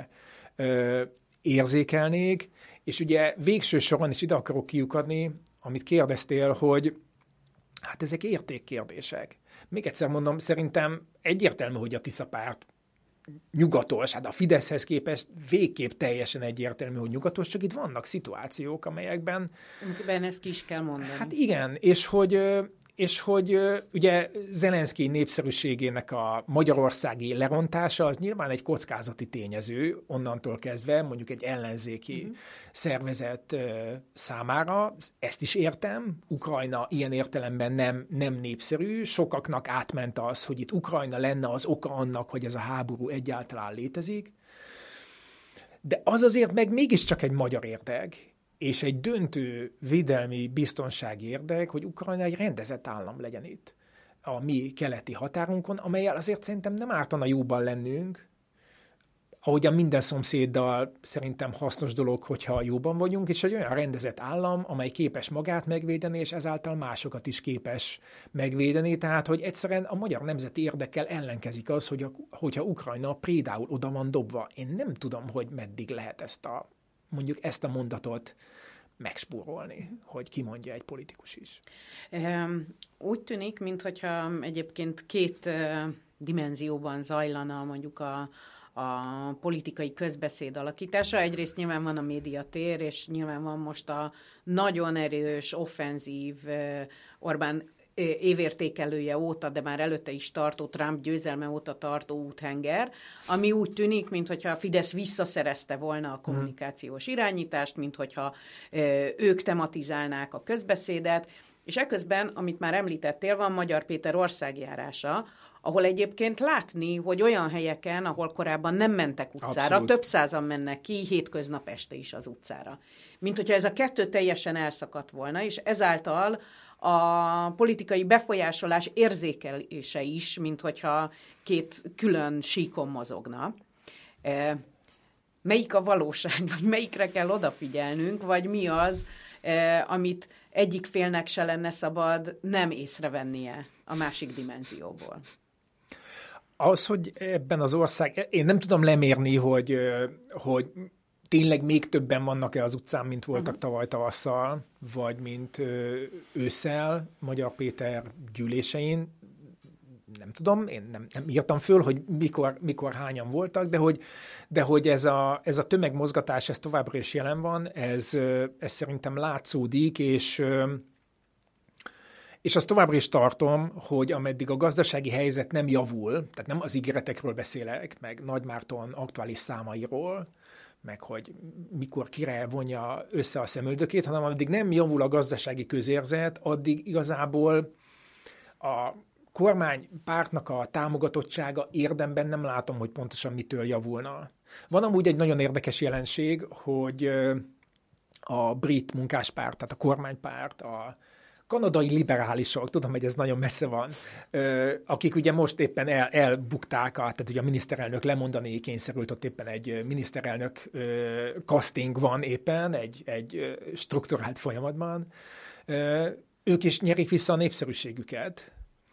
érzékelnék, és ugye végső soron is ide akarok kiukadni, amit kérdeztél, hogy hát ezek értékkérdések. Még egyszer mondom, szerintem egyértelmű, hogy a Tisza Párt nyugatos, hát a Fideszhez képest végképp teljesen egyértelmű, hogy nyugatos, csak itt vannak szituációk, amelyekben... Ezt ki is kell mondani. Hát igen, és hogy ugye Zelenszkij népszerűségének a magyarországi lerontása az nyilván egy kockázati tényező, onnantól kezdve mondjuk egy ellenzéki szervezet számára. Ezt is értem, Ukrajna ilyen értelemben nem népszerű, sokaknak átment az, hogy itt Ukrajna lenne az oka annak, hogy ez a háború egyáltalán létezik. De az azért meg mégiscsak egy magyar érdek, és egy döntő védelmi biztonsági érdek, hogy Ukrajna egy rendezett állam legyen itt a mi keleti határunkon, amellyel azért szerintem nem ártana jóban lennünk, ahogyan minden szomszéddal szerintem hasznos dolog, hogyha jóban vagyunk, és egy olyan rendezett állam, amely képes magát megvédeni, és ezáltal másokat is képes megvédeni, tehát hogy egyszerűen a magyar nemzeti érdekkel ellenkezik az, hogyha Ukrajna például oda van dobva. Én nem tudom, hogy meddig lehet mondjuk ezt a mondatot megspórolni, hogy kimondja egy politikus is. Úgy tűnik, mintha egyébként két dimenzióban zajlana mondjuk a politikai közbeszéd alakítása. Egyrészt nyilván van a médiatér, és nyilván van most a nagyon erős, offenzív Orbán évértékelője óta, de már előtte is tartó, Trump győzelme óta tartó úthenger, ami úgy tűnik, mintha a Fidesz visszaszerezte volna a kommunikációs irányítást, mintha ők tematizálnák a közbeszédet, és eközben, amit már említettél, van Magyar Péter országjárása, ahol egyébként látni, hogy olyan helyeken, ahol korábban nem mentek utcára, Abszolút. több százan mennek ki, hétköznap este is az utcára. Mint hogyha ez a kettő teljesen elszakadt volna, és ezáltal a politikai befolyásolás érzékelése is, mint hogyha két külön síkon mozogna. Melyik a valóság, vagy melyikre kell odafigyelnünk, vagy mi az, amit egyik félnek se lenne szabad nem észrevennie a másik dimenzióból? Az, hogy ebben az én nem tudom lemérni, hogy tényleg még többen vannak-e az utcán, mint voltak tavaly tavasszal, vagy mint ősszel Magyar Péter gyűlésein. Nem tudom, én nem írtam föl, hogy mikor hányan voltak, de hogy ez a tömegmozgatás, ez továbbra is jelen van, ez szerintem látszódik, és azt továbbra is tartom, hogy ameddig a gazdasági helyzet nem javul, tehát nem az ígéretekről beszélek, meg Nagy Márton aktuális számairól, meg hogy mikor kire vonja össze a szemöldökét, hanem ameddig nem javul a gazdasági közérzet, addig igazából a kormánypártnak a támogatottsága érdemben nem látom, hogy pontosan mitől javulna. Van amúgy egy nagyon érdekes jelenség, hogy a brit munkáspárt, tehát a kormánypárt, a kanadai liberálisok, tudom, hogy ez nagyon messze van, akik ugye most éppen elbukták, tehát ugye a miniszterelnök lemondani kényszerült, ott éppen egy miniszterelnök casting van éppen, egy strukturált folyamatban. Ők is nyerik vissza a népszerűségüket,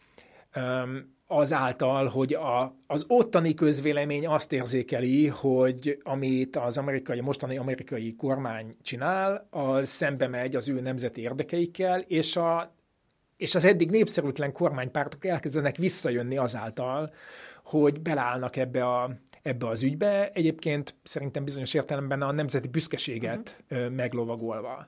azáltal, hogy az ottani közvélemény azt érzékeli, hogy amit az mostani amerikai kormány csinál, az szembe megy az ő nemzeti érdekeikkel, és az eddig népszerűtlen kormánypártok elkezdenek visszajönni azáltal, hogy beleállnak ebbe az ügybe, egyébként szerintem bizonyos értelemben a nemzeti büszkeséget meglovagolva.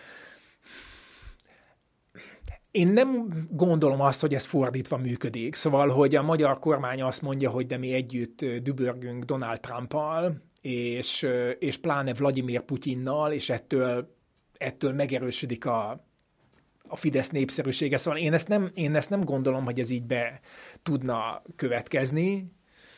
Én nem gondolom azt, hogy ez fordítva működik. Szóval, hogy a magyar kormány azt mondja, hogy de mi együtt dübörgünk Donald Trumpal, és pláne Vladimir Putyinnal, és ettől megerősödik a Fidesz népszerűsége. Szóval én ezt nem gondolom, hogy ez így be tudna következni.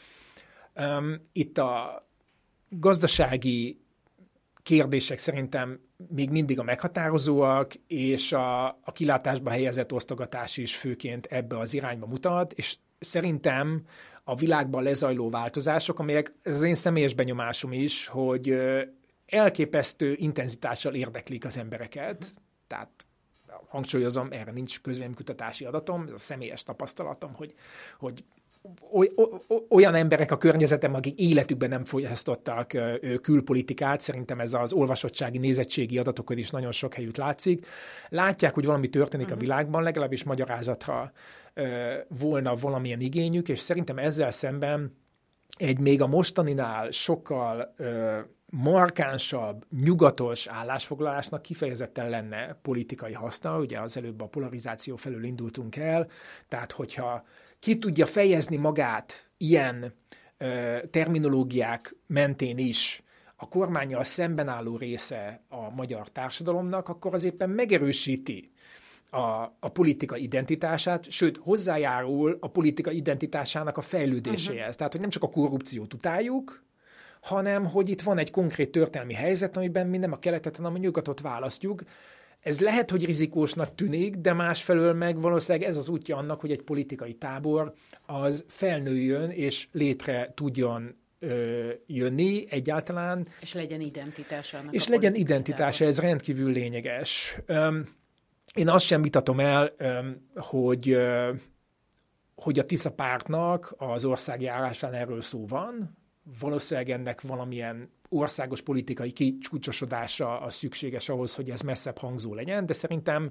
Itt a gazdasági kérdések szerintem még mindig a meghatározóak, és a kilátásba helyezett osztogatás is főként ebbe az irányba mutat, és szerintem a világban lezajló változások, amelyek, ez az én személyes benyomásom is, hogy elképesztő intenzitással érdeklik az embereket, tehát hangsúlyozom, erre nincs közvéleménykutatási adatom, ez a személyes tapasztalatom, hogy olyan emberek a környezetem, akik életükben nem fogyasztottak külpolitikát, szerintem ez az olvasottsági, nézettségi adatokon is nagyon sok helyütt látszik. Látják, hogy valami történik a világban, legalábbis magyarázatra volna valamilyen igényük, és szerintem ezzel szemben egy még a mostaninál sokkal markánsabb, nyugatos állásfoglalásnak kifejezetten lenne politikai haszna, ugye az előbb a polarizáció felől indultunk el, tehát hogyha ki tudja fejezni magát ilyen terminológiák mentén is a kormánnyal szemben álló része a magyar társadalomnak, akkor az éppen megerősíti a politika identitását, sőt, hozzájárul a politika identitásának a fejlődéséhez. Tehát, hogy nem csak a korrupciót utáljuk, hanem, hogy itt van egy konkrét történelmi helyzet, amiben mi nem a keletet, hanem a nyugatot választjuk. Ez lehet, hogy rizikósnak tűnik, de másfelől meg valószínűleg ez az útja annak, hogy egy politikai tábor az felnőjön és létre tudjon jönni egyáltalán. És legyen identitása annak És legyen identitása, ez rendkívül lényeges. Én azt sem vitatom el, hogy a Tisza pártnak az országjárásán erről szó van. Valószínűleg ennek valamilyen országos politikai kicsúcsosodása az szükséges ahhoz, hogy ez messzebb hangzó legyen, de szerintem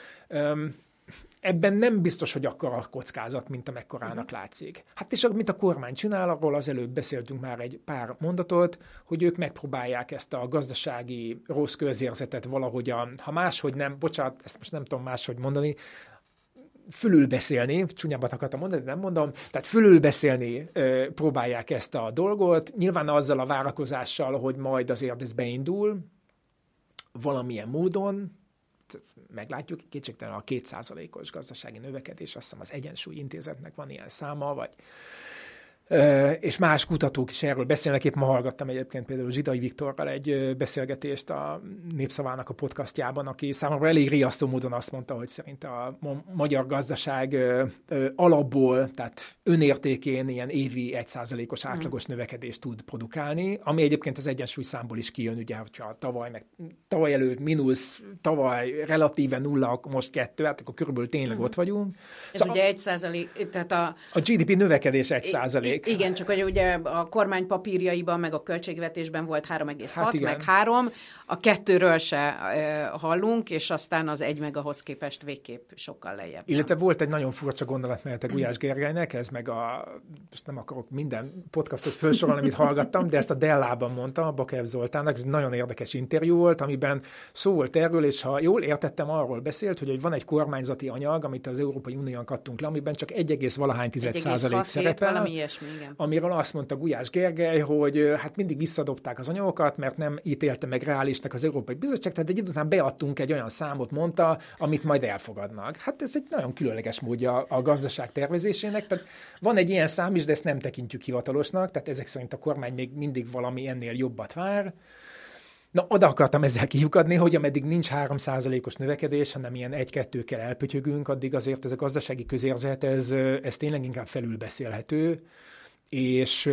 ebben nem biztos, hogy akkora a kockázat, mint amekkorának látszik. Hát és amit a kormány csinál, arról az előbb beszéltünk már egy pár mondatot, hogy ők megpróbálják ezt a gazdasági rossz közérzetet valahogyan, ha máshogy nem, bocsánat, ezt most nem tudom máshogy mondani, fölülbeszélni, csúnyábbat akartam mondani, de nem mondom, tehát fölülbeszélni próbálják ezt a dolgot, nyilván azzal a várakozással, hogy majd azért ez beindul valamilyen módon, meglátjuk, kétségtelen a 2%-os gazdasági növekedés, azt hiszem az Egyensúly Intézetnek van ilyen száma, vagy és más kutatók is erről beszélnek. Épp ma hallgattam egyébként például Zsidai Viktorral egy beszélgetést a Népszavának a podcastjában, aki számomra elég riasztó módon azt mondta, hogy szerint a magyar gazdaság alapból, tehát önértékén ilyen évi 1%-os átlagos növekedést tud produkálni, ami egyébként az egyensúly számból is kijön, ugye, hogyha tavaly előtt mínusz, tavaly relatíven nulla, akkor most 2, hát akkor körülbelül tényleg ott vagyunk. Ez szóval ugye 1%, tehát a GDP növekedés 1%. Igen, csak hogy ugye a kormány papírjaiban, meg a költségvetésben volt 3,6, hát meg 3, a 2-ről se hallunk, és aztán az 1 meg ahhoz képest végképp sokkal lejjebb. Illetve volt egy nagyon furcsa gondolatmenete Gulyás Gergelynek, ez meg most nem akarok minden podcastot felsorolni, amit hallgattam, de ezt a Dellában mondta, Bakev Zoltánnak, ez egy nagyon érdekes interjú volt, amiben szó volt erről, és ha jól értettem, arról beszélt, hogy van egy kormányzati anyag, amit az Európai Unión kattunk le, amiben csak 1,valahány% szerepel. Valami ilyesmi. Igen. Amiről azt mondta Gulyás Gergely, hogy hát mindig visszadobták az anyagokat, mert nem ítélte meg reálisnak az Európai Bizottság, tehát egy idő után beadtunk egy olyan számot, mondta, amit majd elfogadnak. Hát ez egy nagyon különleges módja a gazdaság tervezésének, tehát van egy ilyen szám is, de ezt nem tekintjük hivatalosnak, tehát ezek szerint a kormány még mindig valami ennél jobbat vár. Na, oda akartam ezzel kiukadni, hogy ameddig nincs 3%-os növekedés, hanem ilyen 1-2-kkel elpötyögünk, addig azért ez a gazdasági közérzet, ez tényleg inkább felülbeszélhető, és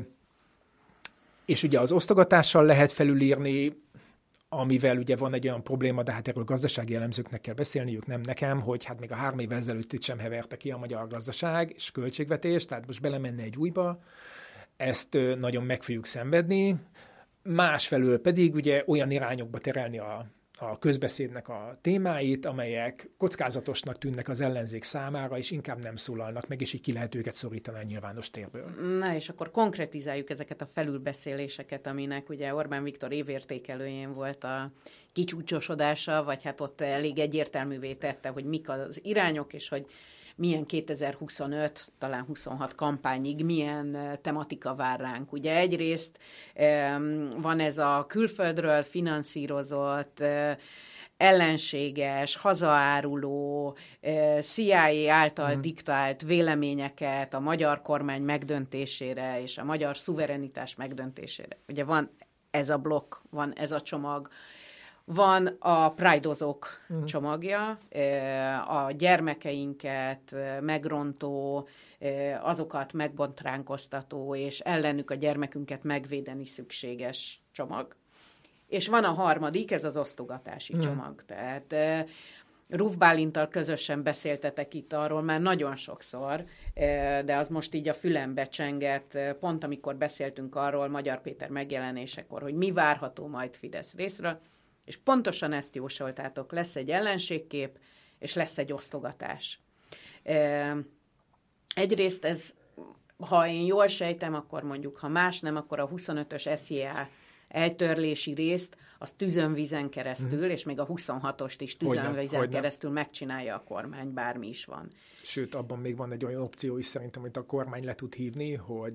ugye az osztogatással lehet felülírni, amivel ugye van egy olyan probléma, de hát erről gazdasági elemzőknek kell beszélniük, nem nekem, hogy hát még a 3 évvel ezelőtt itt sem heverte ki a magyar gazdaság és költségvetés, tehát most belemenne egy újba, ezt nagyon meg fogjuk szenvedni. Másfelől pedig ugye olyan irányokba terelni a közbeszédnek a témáit, amelyek kockázatosnak tűnnek az ellenzék számára, és inkább nem szólalnak meg, és így ki lehet őket szorítani a nyilvános térből. Na, és akkor konkretizáljuk ezeket a felülbeszéléseket, aminek ugye Orbán Viktor évértékelőjén volt a kicsúcsosodása, vagy hát ott elég egyértelművé tette, hogy mik az irányok, és hogy milyen 2025, talán 26 kampányig milyen tematika vár ránk. Ugye egyrészt van ez a külföldről finanszírozott, ellenséges, hazaáruló, CIA által diktált véleményeket a magyar kormány megdöntésére és a magyar szuverenitás megdöntésére. Ugye van ez a blokk, van ez a csomag, van a Pride-ozók csomagja, a gyermekeinket megrontó, azokat megbotránkoztató és ellenük a gyermekünket megvédeni szükséges csomag. És van a harmadik, ez az osztogatási csomag. Tehát Ruf Bálinttal közösen beszéltetek itt arról már nagyon sokszor, de az most így a fülembe csengett, pont amikor beszéltünk arról Magyar Péter megjelenésekor, hogy mi várható majd Fidesz részről, és pontosan ezt jósoltátok, lesz egy ellenségkép, és lesz egy osztogatás. Egyrészt ez, ha én jól sejtem, akkor mondjuk, ha más nem, akkor a 25-ös SZIA eltörlési részt, az tűzön-vízen keresztül, és még a 26-ost is tűzön-vízen keresztül megcsinálja a kormány, bármi is van. Sőt, abban még van egy olyan opció is szerintem, amit a kormány le tud hívni,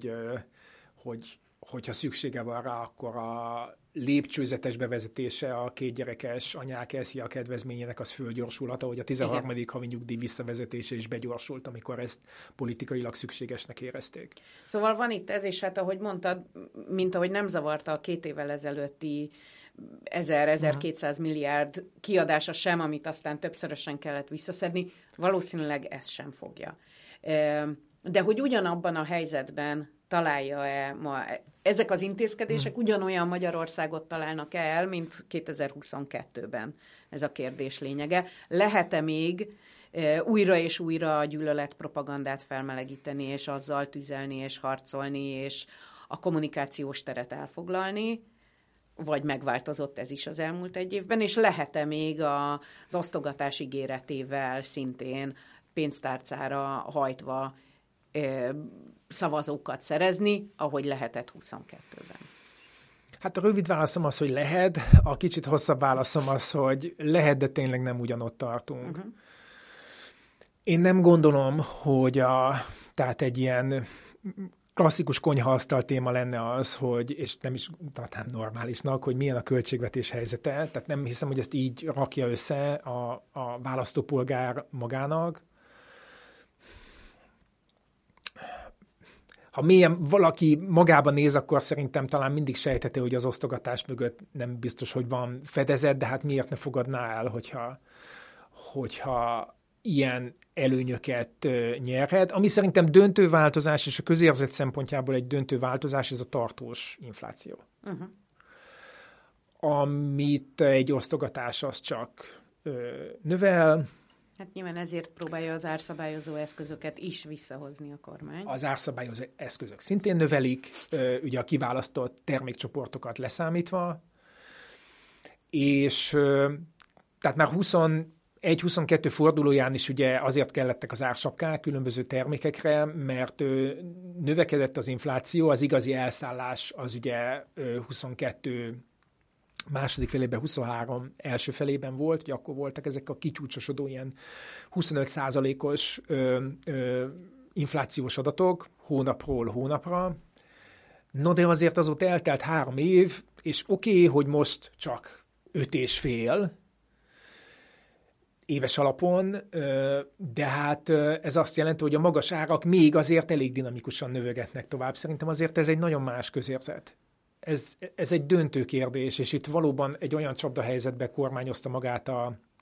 hogyha szüksége van rá, akkor a lépcsőzetes bevezetése a 2 gyerekes anyák SZIA kedvezményének az fölgyorsulhat, ahogy a 13. havi nyugdíj visszavezetése is begyorsult, amikor ezt politikailag szükségesnek érezték. Szóval van itt ez, és hát ahogy mondtad, mint ahogy nem zavarta a 2 évvel ezelőtti 1000-1200 milliárd kiadása sem, amit aztán többszörösen kellett visszaszedni, valószínűleg ez sem fogja. De hogy ugyanabban a helyzetben találja-e ma, ezek az intézkedések ugyanolyan Magyarországot találnak el, mint 2022-ben? Ez a kérdés lényege. Lehet-e még újra és újra a gyűlöletpropagandát felmelegíteni, és azzal tüzelni, és harcolni, és a kommunikációs teret elfoglalni, vagy megváltozott ez is az elmúlt egy évben, és lehet-e még az osztogatás ígéretével szintén pénztárcára hajtva szavazókat szerezni, ahogy lehetett 22-ben? Hát a rövid válaszom az, hogy lehet, a kicsit hosszabb válaszom az, hogy lehet, de tényleg nem ugyanott tartunk. Uh-huh. Én nem gondolom, hogy tehát egy ilyen klasszikus konyhaasztal téma lenne az, hogy, és nem is tartám normálisnak, hogy milyen a költségvetés helyzete, tehát nem hiszem, hogy ezt így rakja össze a választópolgár magának. Ha mélyen valaki magában néz, akkor szerintem talán mindig sejtheti, hogy az osztogatás mögött nem biztos, hogy van fedezet, de hát miért ne fogadná el, hogyha ilyen előnyöket nyerhet. Ami szerintem döntő változás, és a közérzet szempontjából egy döntő változás, ez a tartós infláció. Uh-huh. Amit egy osztogatás az csak növel. Hát nyilván ezért próbálja az árszabályozó eszközöket is visszahozni a kormány. Az árszabályozó eszközök szintén növelik, ugye a kiválasztott termékcsoportokat leszámítva, és tehát már 21-22 fordulóján is ugye azért kellettek az ársapkák különböző termékekre, mert növekedett az infláció, az igazi elszállás az ugye 22 második felében, 23 első felében volt, hogy akkor voltak ezek a kicsúcsosodó ilyen 25%-os inflációs adatok hónapról hónapra. No, de azért azóta eltelt 3 év, és oké, hogy most csak 5,5 éves alapon, de hát ez azt jelenti, hogy a magas árak még azért elég dinamikusan növegetnek tovább. Szerintem azért ez egy nagyon más közérzet. Ez egy döntő kérdés, és itt valóban egy olyan csapdahelyzetbe kormányozta magát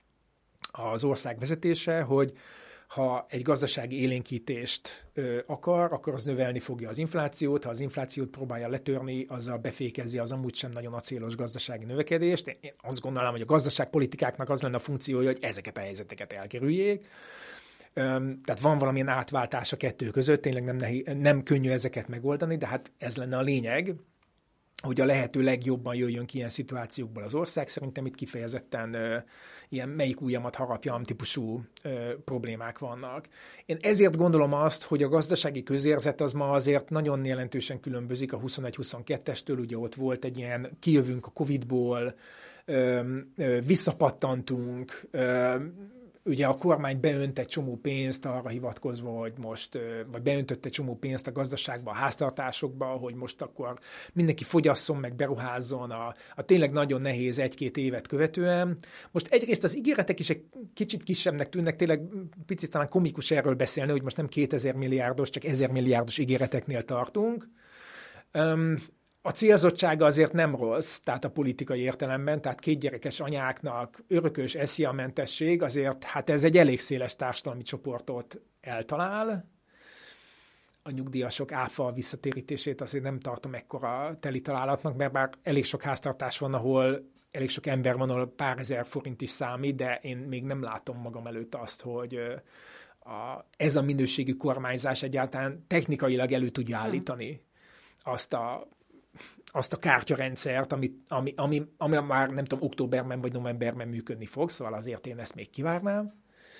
az ország vezetése, hogy ha egy gazdasági élénkítést akar, akkor az növelni fogja az inflációt, ha az inflációt próbálja letörni, azzal befékezi az amúgy sem nagyon acélos gazdasági növekedést. Én azt gondolom, hogy a gazdaságpolitikáknak az lenne a funkciója, hogy ezeket a helyzeteket elkerüljék. Tehát van valamilyen átváltás a kettő között, tényleg nem könnyű ezeket megoldani, de hát ez lenne a lényeg, hogy a lehető legjobban jöjjön ki ilyen szituációkból az ország. Szerintem itt kifejezetten ilyen melyik ujjamat harapjam típusú problémák vannak. Én ezért gondolom azt, hogy a gazdasági közérzet az ma azért nagyon jelentősen különbözik a 21-22-estől, ugye ott volt egy ilyen kijövünk a Covid-ból, visszapattantunk, ugye a kormány beönt egy csomó pénzt arra hivatkozva, hogy most, vagy beöntött egy csomó pénzt a gazdaságba, a háztartásokba, hogy most akkor mindenki fogyasszon, meg beruházzon a tényleg nagyon nehéz 1-2 évet követően. Most egyrészt az ígéretek is egy kicsit kisebbnek tűnnek, tényleg picit talán komikus erről beszélni, hogy most nem 2000 milliárdos, csak 1000 milliárdos ígéreteknél tartunk. A célzottsága azért nem rossz, tehát a politikai értelemben, tehát 2 gyerekes anyáknak örökös SZIA-mentesség, azért hát ez egy elég széles társadalmi csoportot eltalál. A nyugdíjasok áfa visszatérítését azért nem tartom ekkora teli találatnak, mert bár elég sok háztartás van, ahol elég sok ember van, ahol pár ezer forint is számít, de én még nem látom magam előtt azt, hogy ez a minőségű kormányzás egyáltalán technikailag elő tudja állítani azt a kártyarendszert, ami már nem tudom, októberben vagy novemberben működni fog, szóval azért én ezt még kivárnám.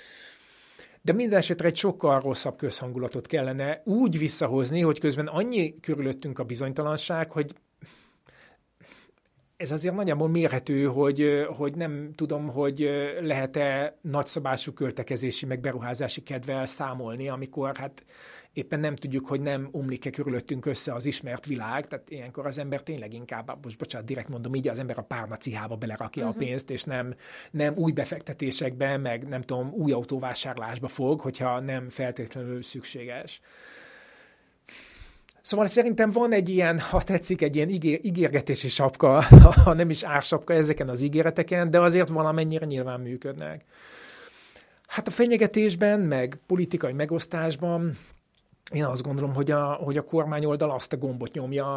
De minden esetre egy sokkal rosszabb közhangulatot kellene úgy visszahozni, hogy közben annyi körülöttünk a bizonytalanság, hogy ez azért nagyjából mérhető, hogy nem tudom, hogy lehet-e nagyszabású költekezési meg beruházási kedvel számolni, amikor hát éppen nem tudjuk, hogy nem omlik-e körülöttünk össze az ismert világ, tehát ilyenkor az ember tényleg inkább, most bocsánat, direkt mondom így, az ember a párnacihába belerakja a pénzt, és nem új befektetésekbe, meg nem tudom, új autóvásárlásba fog, hogyha nem feltétlenül szükséges. Szóval szerintem van egy ilyen, ha tetszik, egy ilyen ígérgetési sapka, ha nem is ársapka ezeken az ígéreteken, de azért valamennyire nyilván működnek. Hát a fenyegetésben, meg politikai megosztásban én azt gondolom, hogy a kormányoldal azt a gombot nyomja,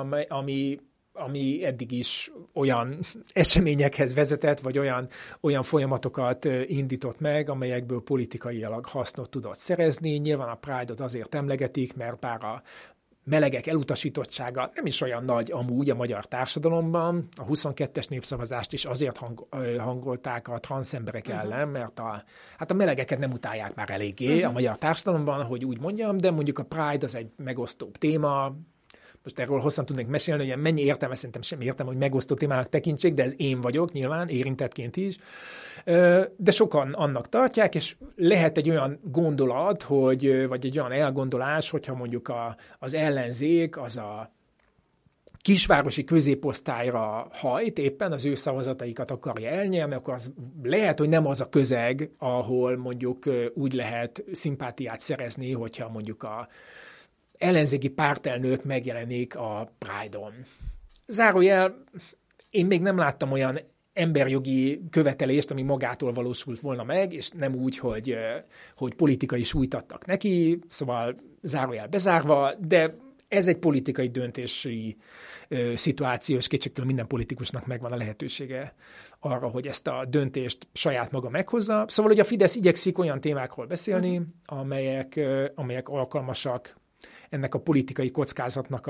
ami eddig is olyan eseményekhez vezetett, vagy olyan folyamatokat indított meg, amelyekből politikailag hasznot tudott szerezni. Nyilván a Pride-ot azért emlegetik, mert bár a melegek elutasítottsága nem is olyan nagy amúgy a magyar társadalomban. A 22-es népszavazást is azért hangolták a transzemberek ellen, mert a melegeket nem utálják már eléggé a magyar társadalomban, hogy úgy mondjam, de mondjuk a Pride az egy megosztóbb téma. Most erről hosszan tudnék mesélni, hogy mennyi értelme, szerintem sem értem, hogy megosztó témának tekintsék, de ez én vagyok nyilván, érintettként is. De sokan annak tartják, és lehet egy olyan gondolat, vagy egy olyan elgondolás, hogyha mondjuk az ellenzék az a kisvárosi középosztályra hajt, éppen az ő szavazataikat akarja elnyerni, akkor az lehet, hogy nem az a közeg, ahol mondjuk úgy lehet szimpátiát szerezni, hogyha mondjuk a ellenzéki pártelnök megjelenik a Pride-on. Zárójel, én még nem láttam olyan emberjogi követelést, ami magától valósult volna meg, és nem úgy, hogy politikai súlyt adtak neki, szóval zárójel bezárva, de ez egy politikai döntési szituáció, és kétségtelen minden politikusnak megvan a lehetősége arra, hogy ezt a döntést saját maga meghozza. Szóval, hogy a Fidesz igyekszik olyan témákról beszélni, amelyek alkalmasak ennek a politikai kockázatnak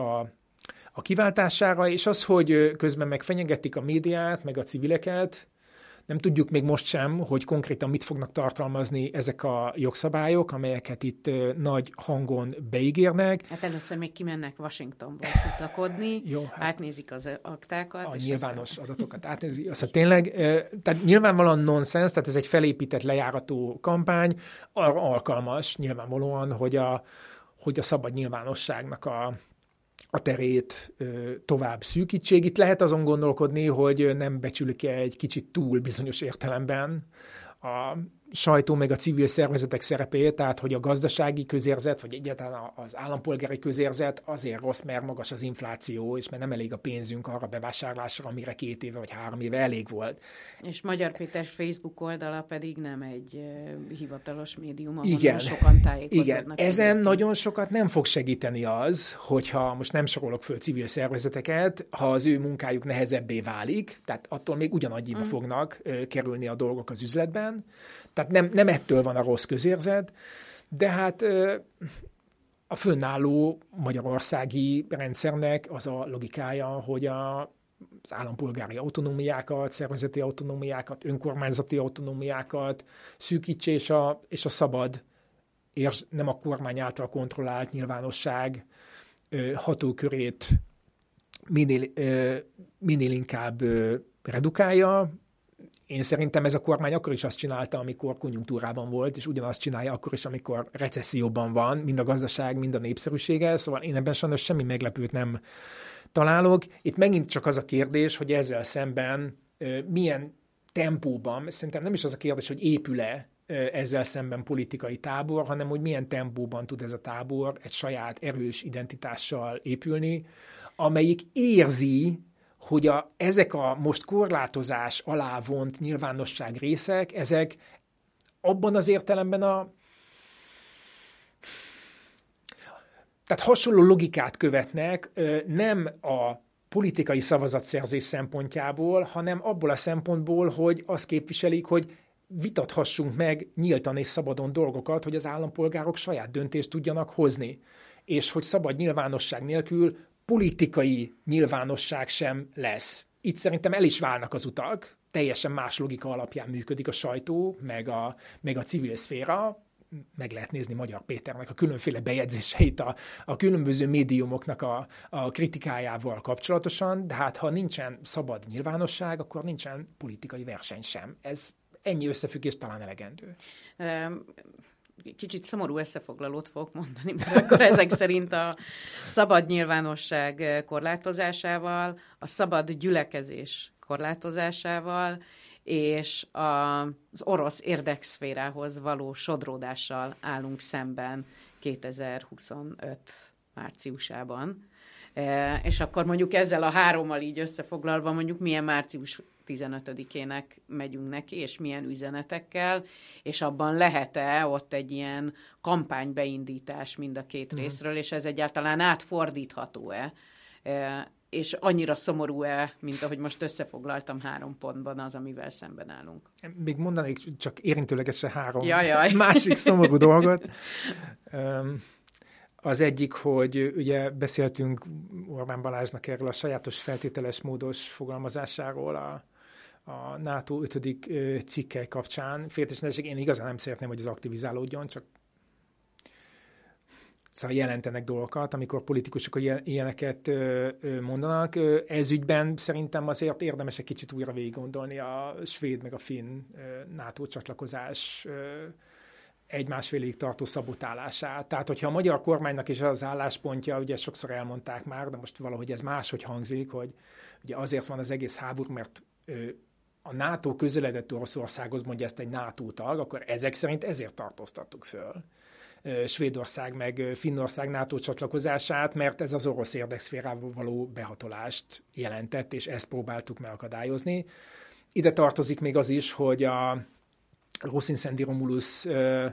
a kiváltására, és az, hogy közben megfenyegetik a médiát, meg a civileket, nem tudjuk még most sem, hogy konkrétan mit fognak tartalmazni ezek a jogszabályok, amelyeket itt nagy hangon beígérnek. Hát először még kimennek Washingtonból kutakodni, átnézik az aktákat. A nyilvános adatokat átnézik. Azt tényleg, tehát nyilvánvalóan nonsens, tehát ez egy felépített lejárató kampány, arra alkalmas nyilvánvalóan, hogy a szabad nyilvánosságnak a terét tovább szűkítsék. Itt lehet azon gondolkodni, hogy nem becsülik egy kicsit túl bizonyos értelemben a sajtó meg a civil szervezetek szerepét, tehát hogy a gazdasági közérzet, vagy egyáltalán az állampolgári közérzet azért rossz, mert magas az infláció, és mert nem elég a pénzünk arra bevásárlásra, amire 2 éve vagy 3 éve elég volt. És Magyar Péter Facebook oldala pedig nem egy hivatalos médium, ahol sokan tájékozódnak. Igen, ezen nagyon sokat nem fog segíteni az, hogyha most nem sorolok föl civil szervezeteket, ha az ő munkájuk nehezebbé válik, tehát attól még ugyanannyiba fognak kerülni a dolgok az üzletben. Tehát nem ettől van a rossz közérzet, de hát a fönnálló magyarországi rendszernek az a logikája, hogy az állampolgári autonómiákat, szervezeti autonómiákat, önkormányzati autonómiákat szűkítse, és a szabad, és nem a kormány által kontrollált nyilvánosság hatókörét minél inkább redukálja. Én szerintem ez a kormány akkor is azt csinálta, amikor konjunktúrában volt, és ugyanazt csinálja akkor is, amikor recesszióban van, mind a gazdaság, mind a népszerűsége, szóval én ebben sajnos semmi meglepőt nem találok. Itt megint csak az a kérdés, hogy ezzel szemben milyen tempóban, szerintem nem is az a kérdés, hogy épül-e ezzel szemben politikai tábor, hanem hogy milyen tempóban tud ez a tábor egy saját erős identitással épülni, amelyik érzi, hogy ezek a most korlátozás alá vont nyilvánosság részek, ezek abban az értelemben tehát hasonló logikát követnek, nem a politikai szavazatszerzés szempontjából, hanem abból a szempontból, hogy azt képviselik, hogy vitathassunk meg nyíltan és szabadon dolgokat, hogy az állampolgárok saját döntést tudjanak hozni. És hogy szabad nyilvánosság nélkül politikai nyilvánosság sem lesz. Itt szerintem el is válnak az utak, teljesen más logika alapján működik a sajtó, meg a civil szféra. Meg lehet nézni Magyar Péternek a különféle bejegyzéseit a különböző médiumoknak a kritikájával kapcsolatosan, de hát ha nincsen szabad nyilvánosság, akkor nincsen politikai verseny sem. Ez ennyi összefüggés talán elegendő. Kicsit szomorú összefoglalót fogok mondani, mert akkor ezek szerint a szabad nyilvánosság korlátozásával, a szabad gyülekezés korlátozásával, és az orosz érdekszférához való sodródással állunk szemben 2025 márciusában. És akkor mondjuk ezzel a 3-mal így összefoglalva mondjuk milyen március 15-ének megyünk neki, és milyen üzenetekkel, és abban lehet-e ott egy ilyen kampánybeindítás mind a két részről, és ez egyáltalán átfordítható-e, és annyira szomorú-e, mint ahogy most összefoglaltam 3 pontban az, amivel szemben állunk. Még mondanék csak érintőlegesen 3 Jajjaj. másik szomorú dolgot. Az egyik, hogy ugye beszéltünk Orbán Balázsnak erről a sajátos feltételes módos fogalmazásáról a NATO 5. cikke kapcsán. Féltétlenesség, én igazán nem szeretném, hogy az aktivizálódjon, csak szóval jelentenek dolgokat, amikor politikusok ilyeneket mondanak. Ez ügyben szerintem azért érdemes egy kicsit újra végig gondolni a svéd meg a finn NATO csatlakozás egy-másfél évig tartó szabotálását. Tehát, hogyha a magyar kormánynak is az álláspontja, ugye sokszor elmondták már, de most valahogy ez máshogy hangzik, hogy ugye azért van az egész háború, mert a NATO közeledett Oroszországhoz, mondja ezt egy NATO tag, akkor ezek szerint ezért tartóztattuk föl Svédország meg Finnország NATO csatlakozását, mert ez az orosz érdekszférába való behatolást jelentett, és ezt próbáltuk megakadályozni. Ide tartozik még az is, hogy a Rossin-Szendi Romulus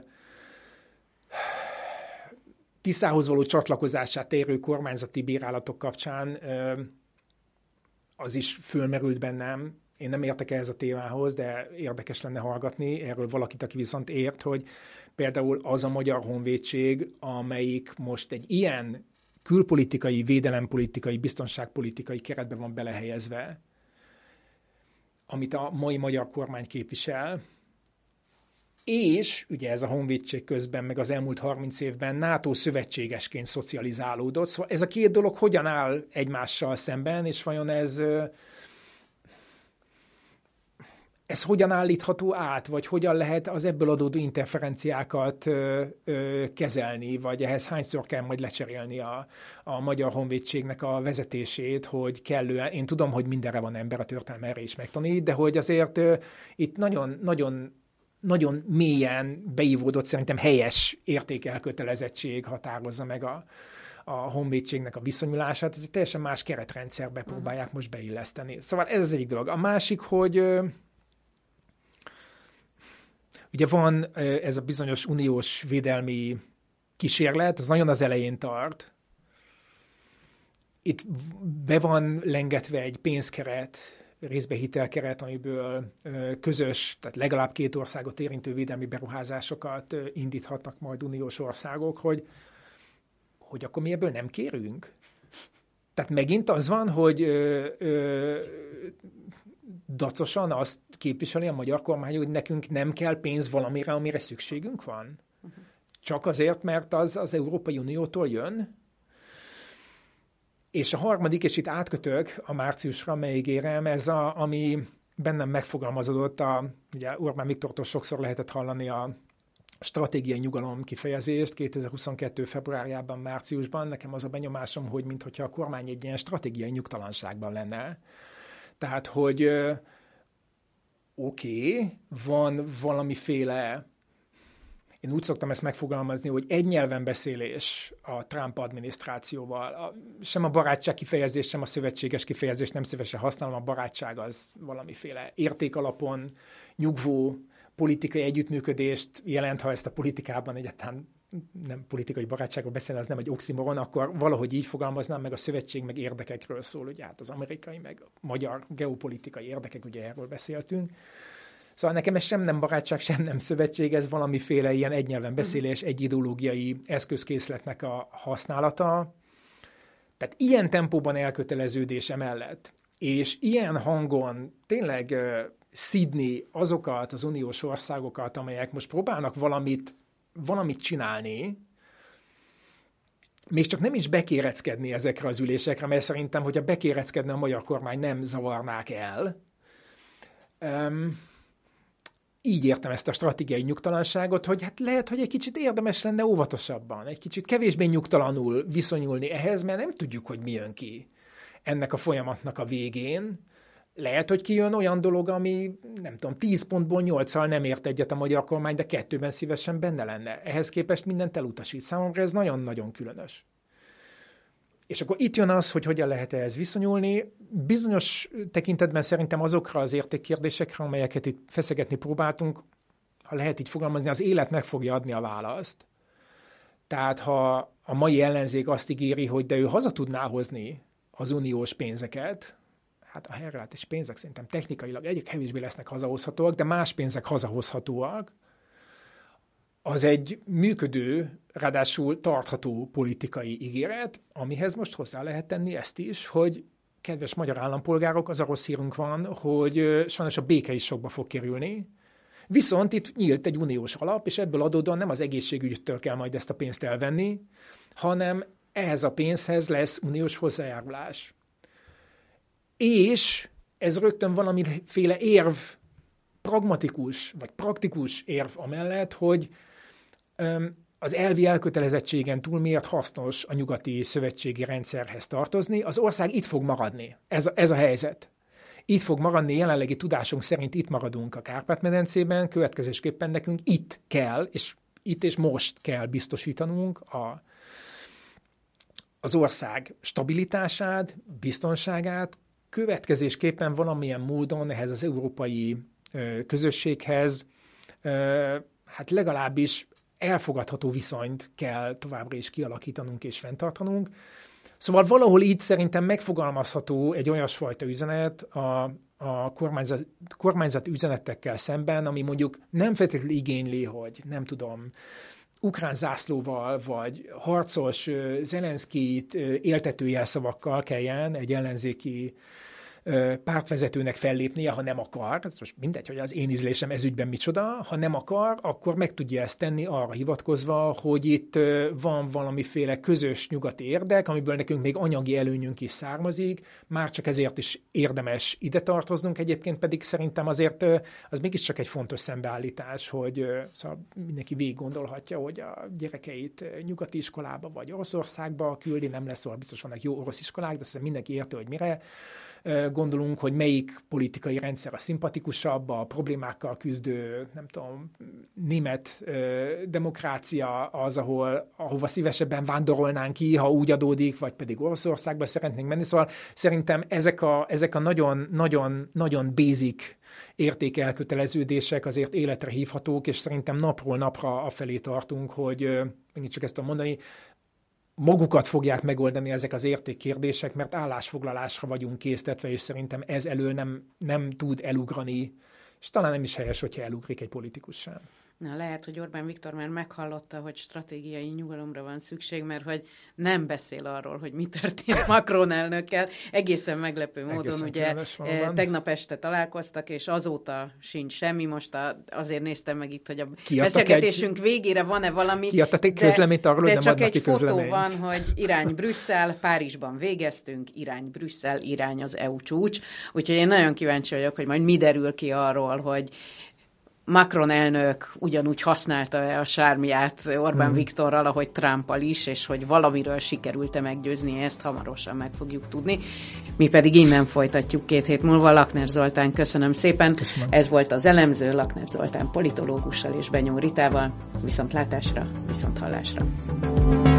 Tiszához való csatlakozását érő kormányzati bírálatok kapcsán az is fölmerült bennem. Én nem értek ehhez a témához, de érdekes lenne hallgatni erről valakit, aki viszont ért, hogy például az a Magyar Honvédség, amelyik most egy ilyen külpolitikai, védelempolitikai, biztonságpolitikai keretbe van belehelyezve, amit a mai magyar kormány képvisel, és ugye ez a honvédség közben, meg az elmúlt 30 évben NATO szövetségesként szocializálódott. Szóval ez a két dolog hogyan áll egymással szemben, és vajon ez hogyan állítható át, vagy hogyan lehet az ebből adódó interferenciákat kezelni, vagy ehhez hányszor kell majd lecserélni a Magyar Honvédségnek a vezetését, hogy kellően, én tudom, hogy mindenre van ember, a történelem erre is megtanít, de hogy azért itt nagyon mélyen beívódott, szerintem helyes értékelkötelezettség határozza meg a honvédségnek a viszonyulását. Ez egy teljesen más keretrendszerbe próbálják most beilleszteni. Szóval ez az egyik dolog. A másik, hogy ugye van ez a bizonyos uniós védelmi kísérlet, az nagyon az elején tart. Itt be van lengetve egy pénzkeret, részben hitelkeret, amiből közös, tehát legalább 2 országot érintő védelmi beruházásokat indíthatnak majd uniós országok, hogy akkor mi ebből nem kérünk? Tehát megint az van, hogy dacosan azt képviseli a magyar kormány, hogy nekünk nem kell pénz valamire, amire szükségünk van. Csak azért, mert az Európai Uniótól jön. És a harmadik, és itt átkötök a márciusra, megígérem, ez ami bennem megfogalmazódott, ugye Orbán Viktortól sokszor lehetett hallani a stratégiai nyugalom kifejezést 2022. februárjában, márciusban. Nekem az a benyomásom, hogy minthogyha a kormány egy ilyen stratégiai nyugtalanságban lenne. Tehát, hogy oké, van valamiféle, én úgy szoktam ezt megfogalmazni, hogy egy nyelven beszélés a Trump adminisztrációval. Sem a barátság kifejezés, sem a szövetséges kifejezés nem szívesen használom, a barátság az valamiféle értékalapon nyugvó politikai együttműködést jelent, ha ezt a politikában egyáltalán nem politikai barátságról beszélni, az nem egy oximoron, akkor valahogy így fogalmaznám, meg a szövetség meg érdekekről szól, ugye hát az amerikai, meg a magyar geopolitikai érdekek, ugye erről beszéltünk. Szóval nekem ez sem nem barátság, sem nem szövetség, ez valamiféle ilyen egy nyelven beszélés, egy ideológiai eszközkészletnek a használata. Tehát ilyen tempóban elköteleződése mellett, és ilyen hangon tényleg szidni azokat az uniós országokat, amelyek most próbálnak valamit csinálni, még csak nem is bekéreckedni ezekre az ülésekre, mert szerintem, hogyha bekéreckedne a magyar kormány, nem zavarnák el. Így értem ezt a stratégiai nyugtalanságot, hogy hát lehet, hogy egy kicsit érdemes lenne óvatosabban, egy kicsit kevésbé nyugtalanul viszonyulni ehhez, mert nem tudjuk, hogy mi jön ki ennek a folyamatnak a végén. Lehet, hogy kijön olyan dolog, ami nem tudom, 10 pontból 8-szal nem ért egyet a magyar kormány, de 2-ben szívesen benne lenne. Ehhez képest mindent elutasít. Számomra ez nagyon-nagyon különös. És akkor itt jön az, hogy hogyan lehet ehhez viszonyulni. Bizonyos tekintetben szerintem azokra az értékkérdésekre, amelyeket itt feszegetni próbáltunk, ha lehet így fogalmazni, az élet meg fogja adni a választ. Tehát ha a mai ellenzék azt ígéri, hogy de ő haza tudná hozni az uniós pénzeket, hát a helyreállítási pénzek szerintem technikailag egyik kevésbé lesznek hazahozhatóak, de más pénzek hazahozhatóak, az egy működő, ráadásul tartható politikai ígéret, amihez most hozzá lehet tenni ezt is, hogy kedves magyar állampolgárok, az a rossz hírünk van, hogy sajnos a béke is sokba fog kerülni, viszont itt nyílt egy uniós alap, és ebből adódóan nem az egészségügytől kell majd ezt a pénzt elvenni, hanem ehhez a pénzhez lesz uniós hozzájárulás. És ez rögtön valamiféle érv, pragmatikus vagy praktikus érv amellett, hogy az elvi elkötelezettségen túl miért hasznos a nyugati szövetségi rendszerhez tartozni. Az ország itt fog maradni. Ez a helyzet. Itt fog maradni, jelenlegi tudásunk szerint itt maradunk a Kárpát-medencében, következésképpen nekünk itt kell, és itt és most kell biztosítanunk az ország stabilitását, biztonságát, következésképpen valamilyen módon ehhez az európai közösséghez hát legalábbis elfogadható viszonyt kell továbbra is kialakítanunk és fenntartanunk. Szóval valahol így szerintem megfogalmazható egy olyasfajta üzenet a kormányzat üzenetekkel szemben, ami mondjuk nem feltétlenül igényli, hogy nem tudom, ukrán zászlóval vagy harcos Zelenszkijt éltető jelszavakkal kelljen egy ellenzéki pártvezetőnek fellépnie, ha nem akar, most mindegy, hogy az én ízlésem ez ügyben micsoda, ha nem akar, akkor meg tudja ezt tenni arra hivatkozva, hogy itt van valamiféle közös nyugati érdek, amiből nekünk még anyagi előnyünk is származik, már csak ezért is érdemes ide tartoznunk, egyébként pedig szerintem azért az mégiscsak egy fontos szembeállítás, hogy szóval mindenki végig gondolhatja, hogy a gyerekeit nyugati iskolába vagy Oroszországba küldi, nem lesz, szóval biztos vannak jó orosz iskolák, de szerintem mindenki érti, hogy mire gondolunk, hogy melyik politikai rendszer a szimpatikusabb, a problémákkal küzdő, nem tudom, német demokrácia az, ahova szívesebben vándorolnánk ki, ha úgy adódik, vagy pedig Oroszországba szeretnénk menni. Szóval szerintem ezek a nagyon basic értékelköteleződések azért életre hívhatók, és szerintem napról napra afelé tartunk, hogy megint csak ezt tudom mondani, magukat fogják megoldani ezek az értékkérdések, mert állásfoglalásra vagyunk késztetve, és szerintem ez elől nem tud elugrani, és talán nem is helyes, hogyha elugrik egy politikus sem. Na, lehet, hogy Orbán Viktor már meghallotta, hogy stratégiai nyugalomra van szükség, mert hogy nem beszél arról, hogy mi történt Macron elnökkel. Egészen meglepő módon, ugye tegnap este találkoztak, és azóta sincs semmi. Most azért néztem meg itt, hogy a beszélgetésünk végére van-e valami. Kiadtak közleményt arról, hogy nem csak egy fotó van, hogy irány Brüsszel, Párizsban végeztünk, irány Brüsszel, irány az EU csúcs. Úgyhogy én nagyon kíváncsi vagyok, hogy majd mi derül ki arról, hogy Macron elnök ugyanúgy használta a sármiát Orbán Viktorral, ahogy Trumpal is, és hogy valamiről sikerült-e meggyőzni, ezt hamarosan meg fogjuk tudni. Mi pedig innen folytatjuk 2 hét múlva. Lakner Zoltán, köszönöm szépen. Köszönöm. Ez volt az Elemző, Lakner Zoltán politológussal és Benyó Ritával. Viszontlátásra, viszonthallásra.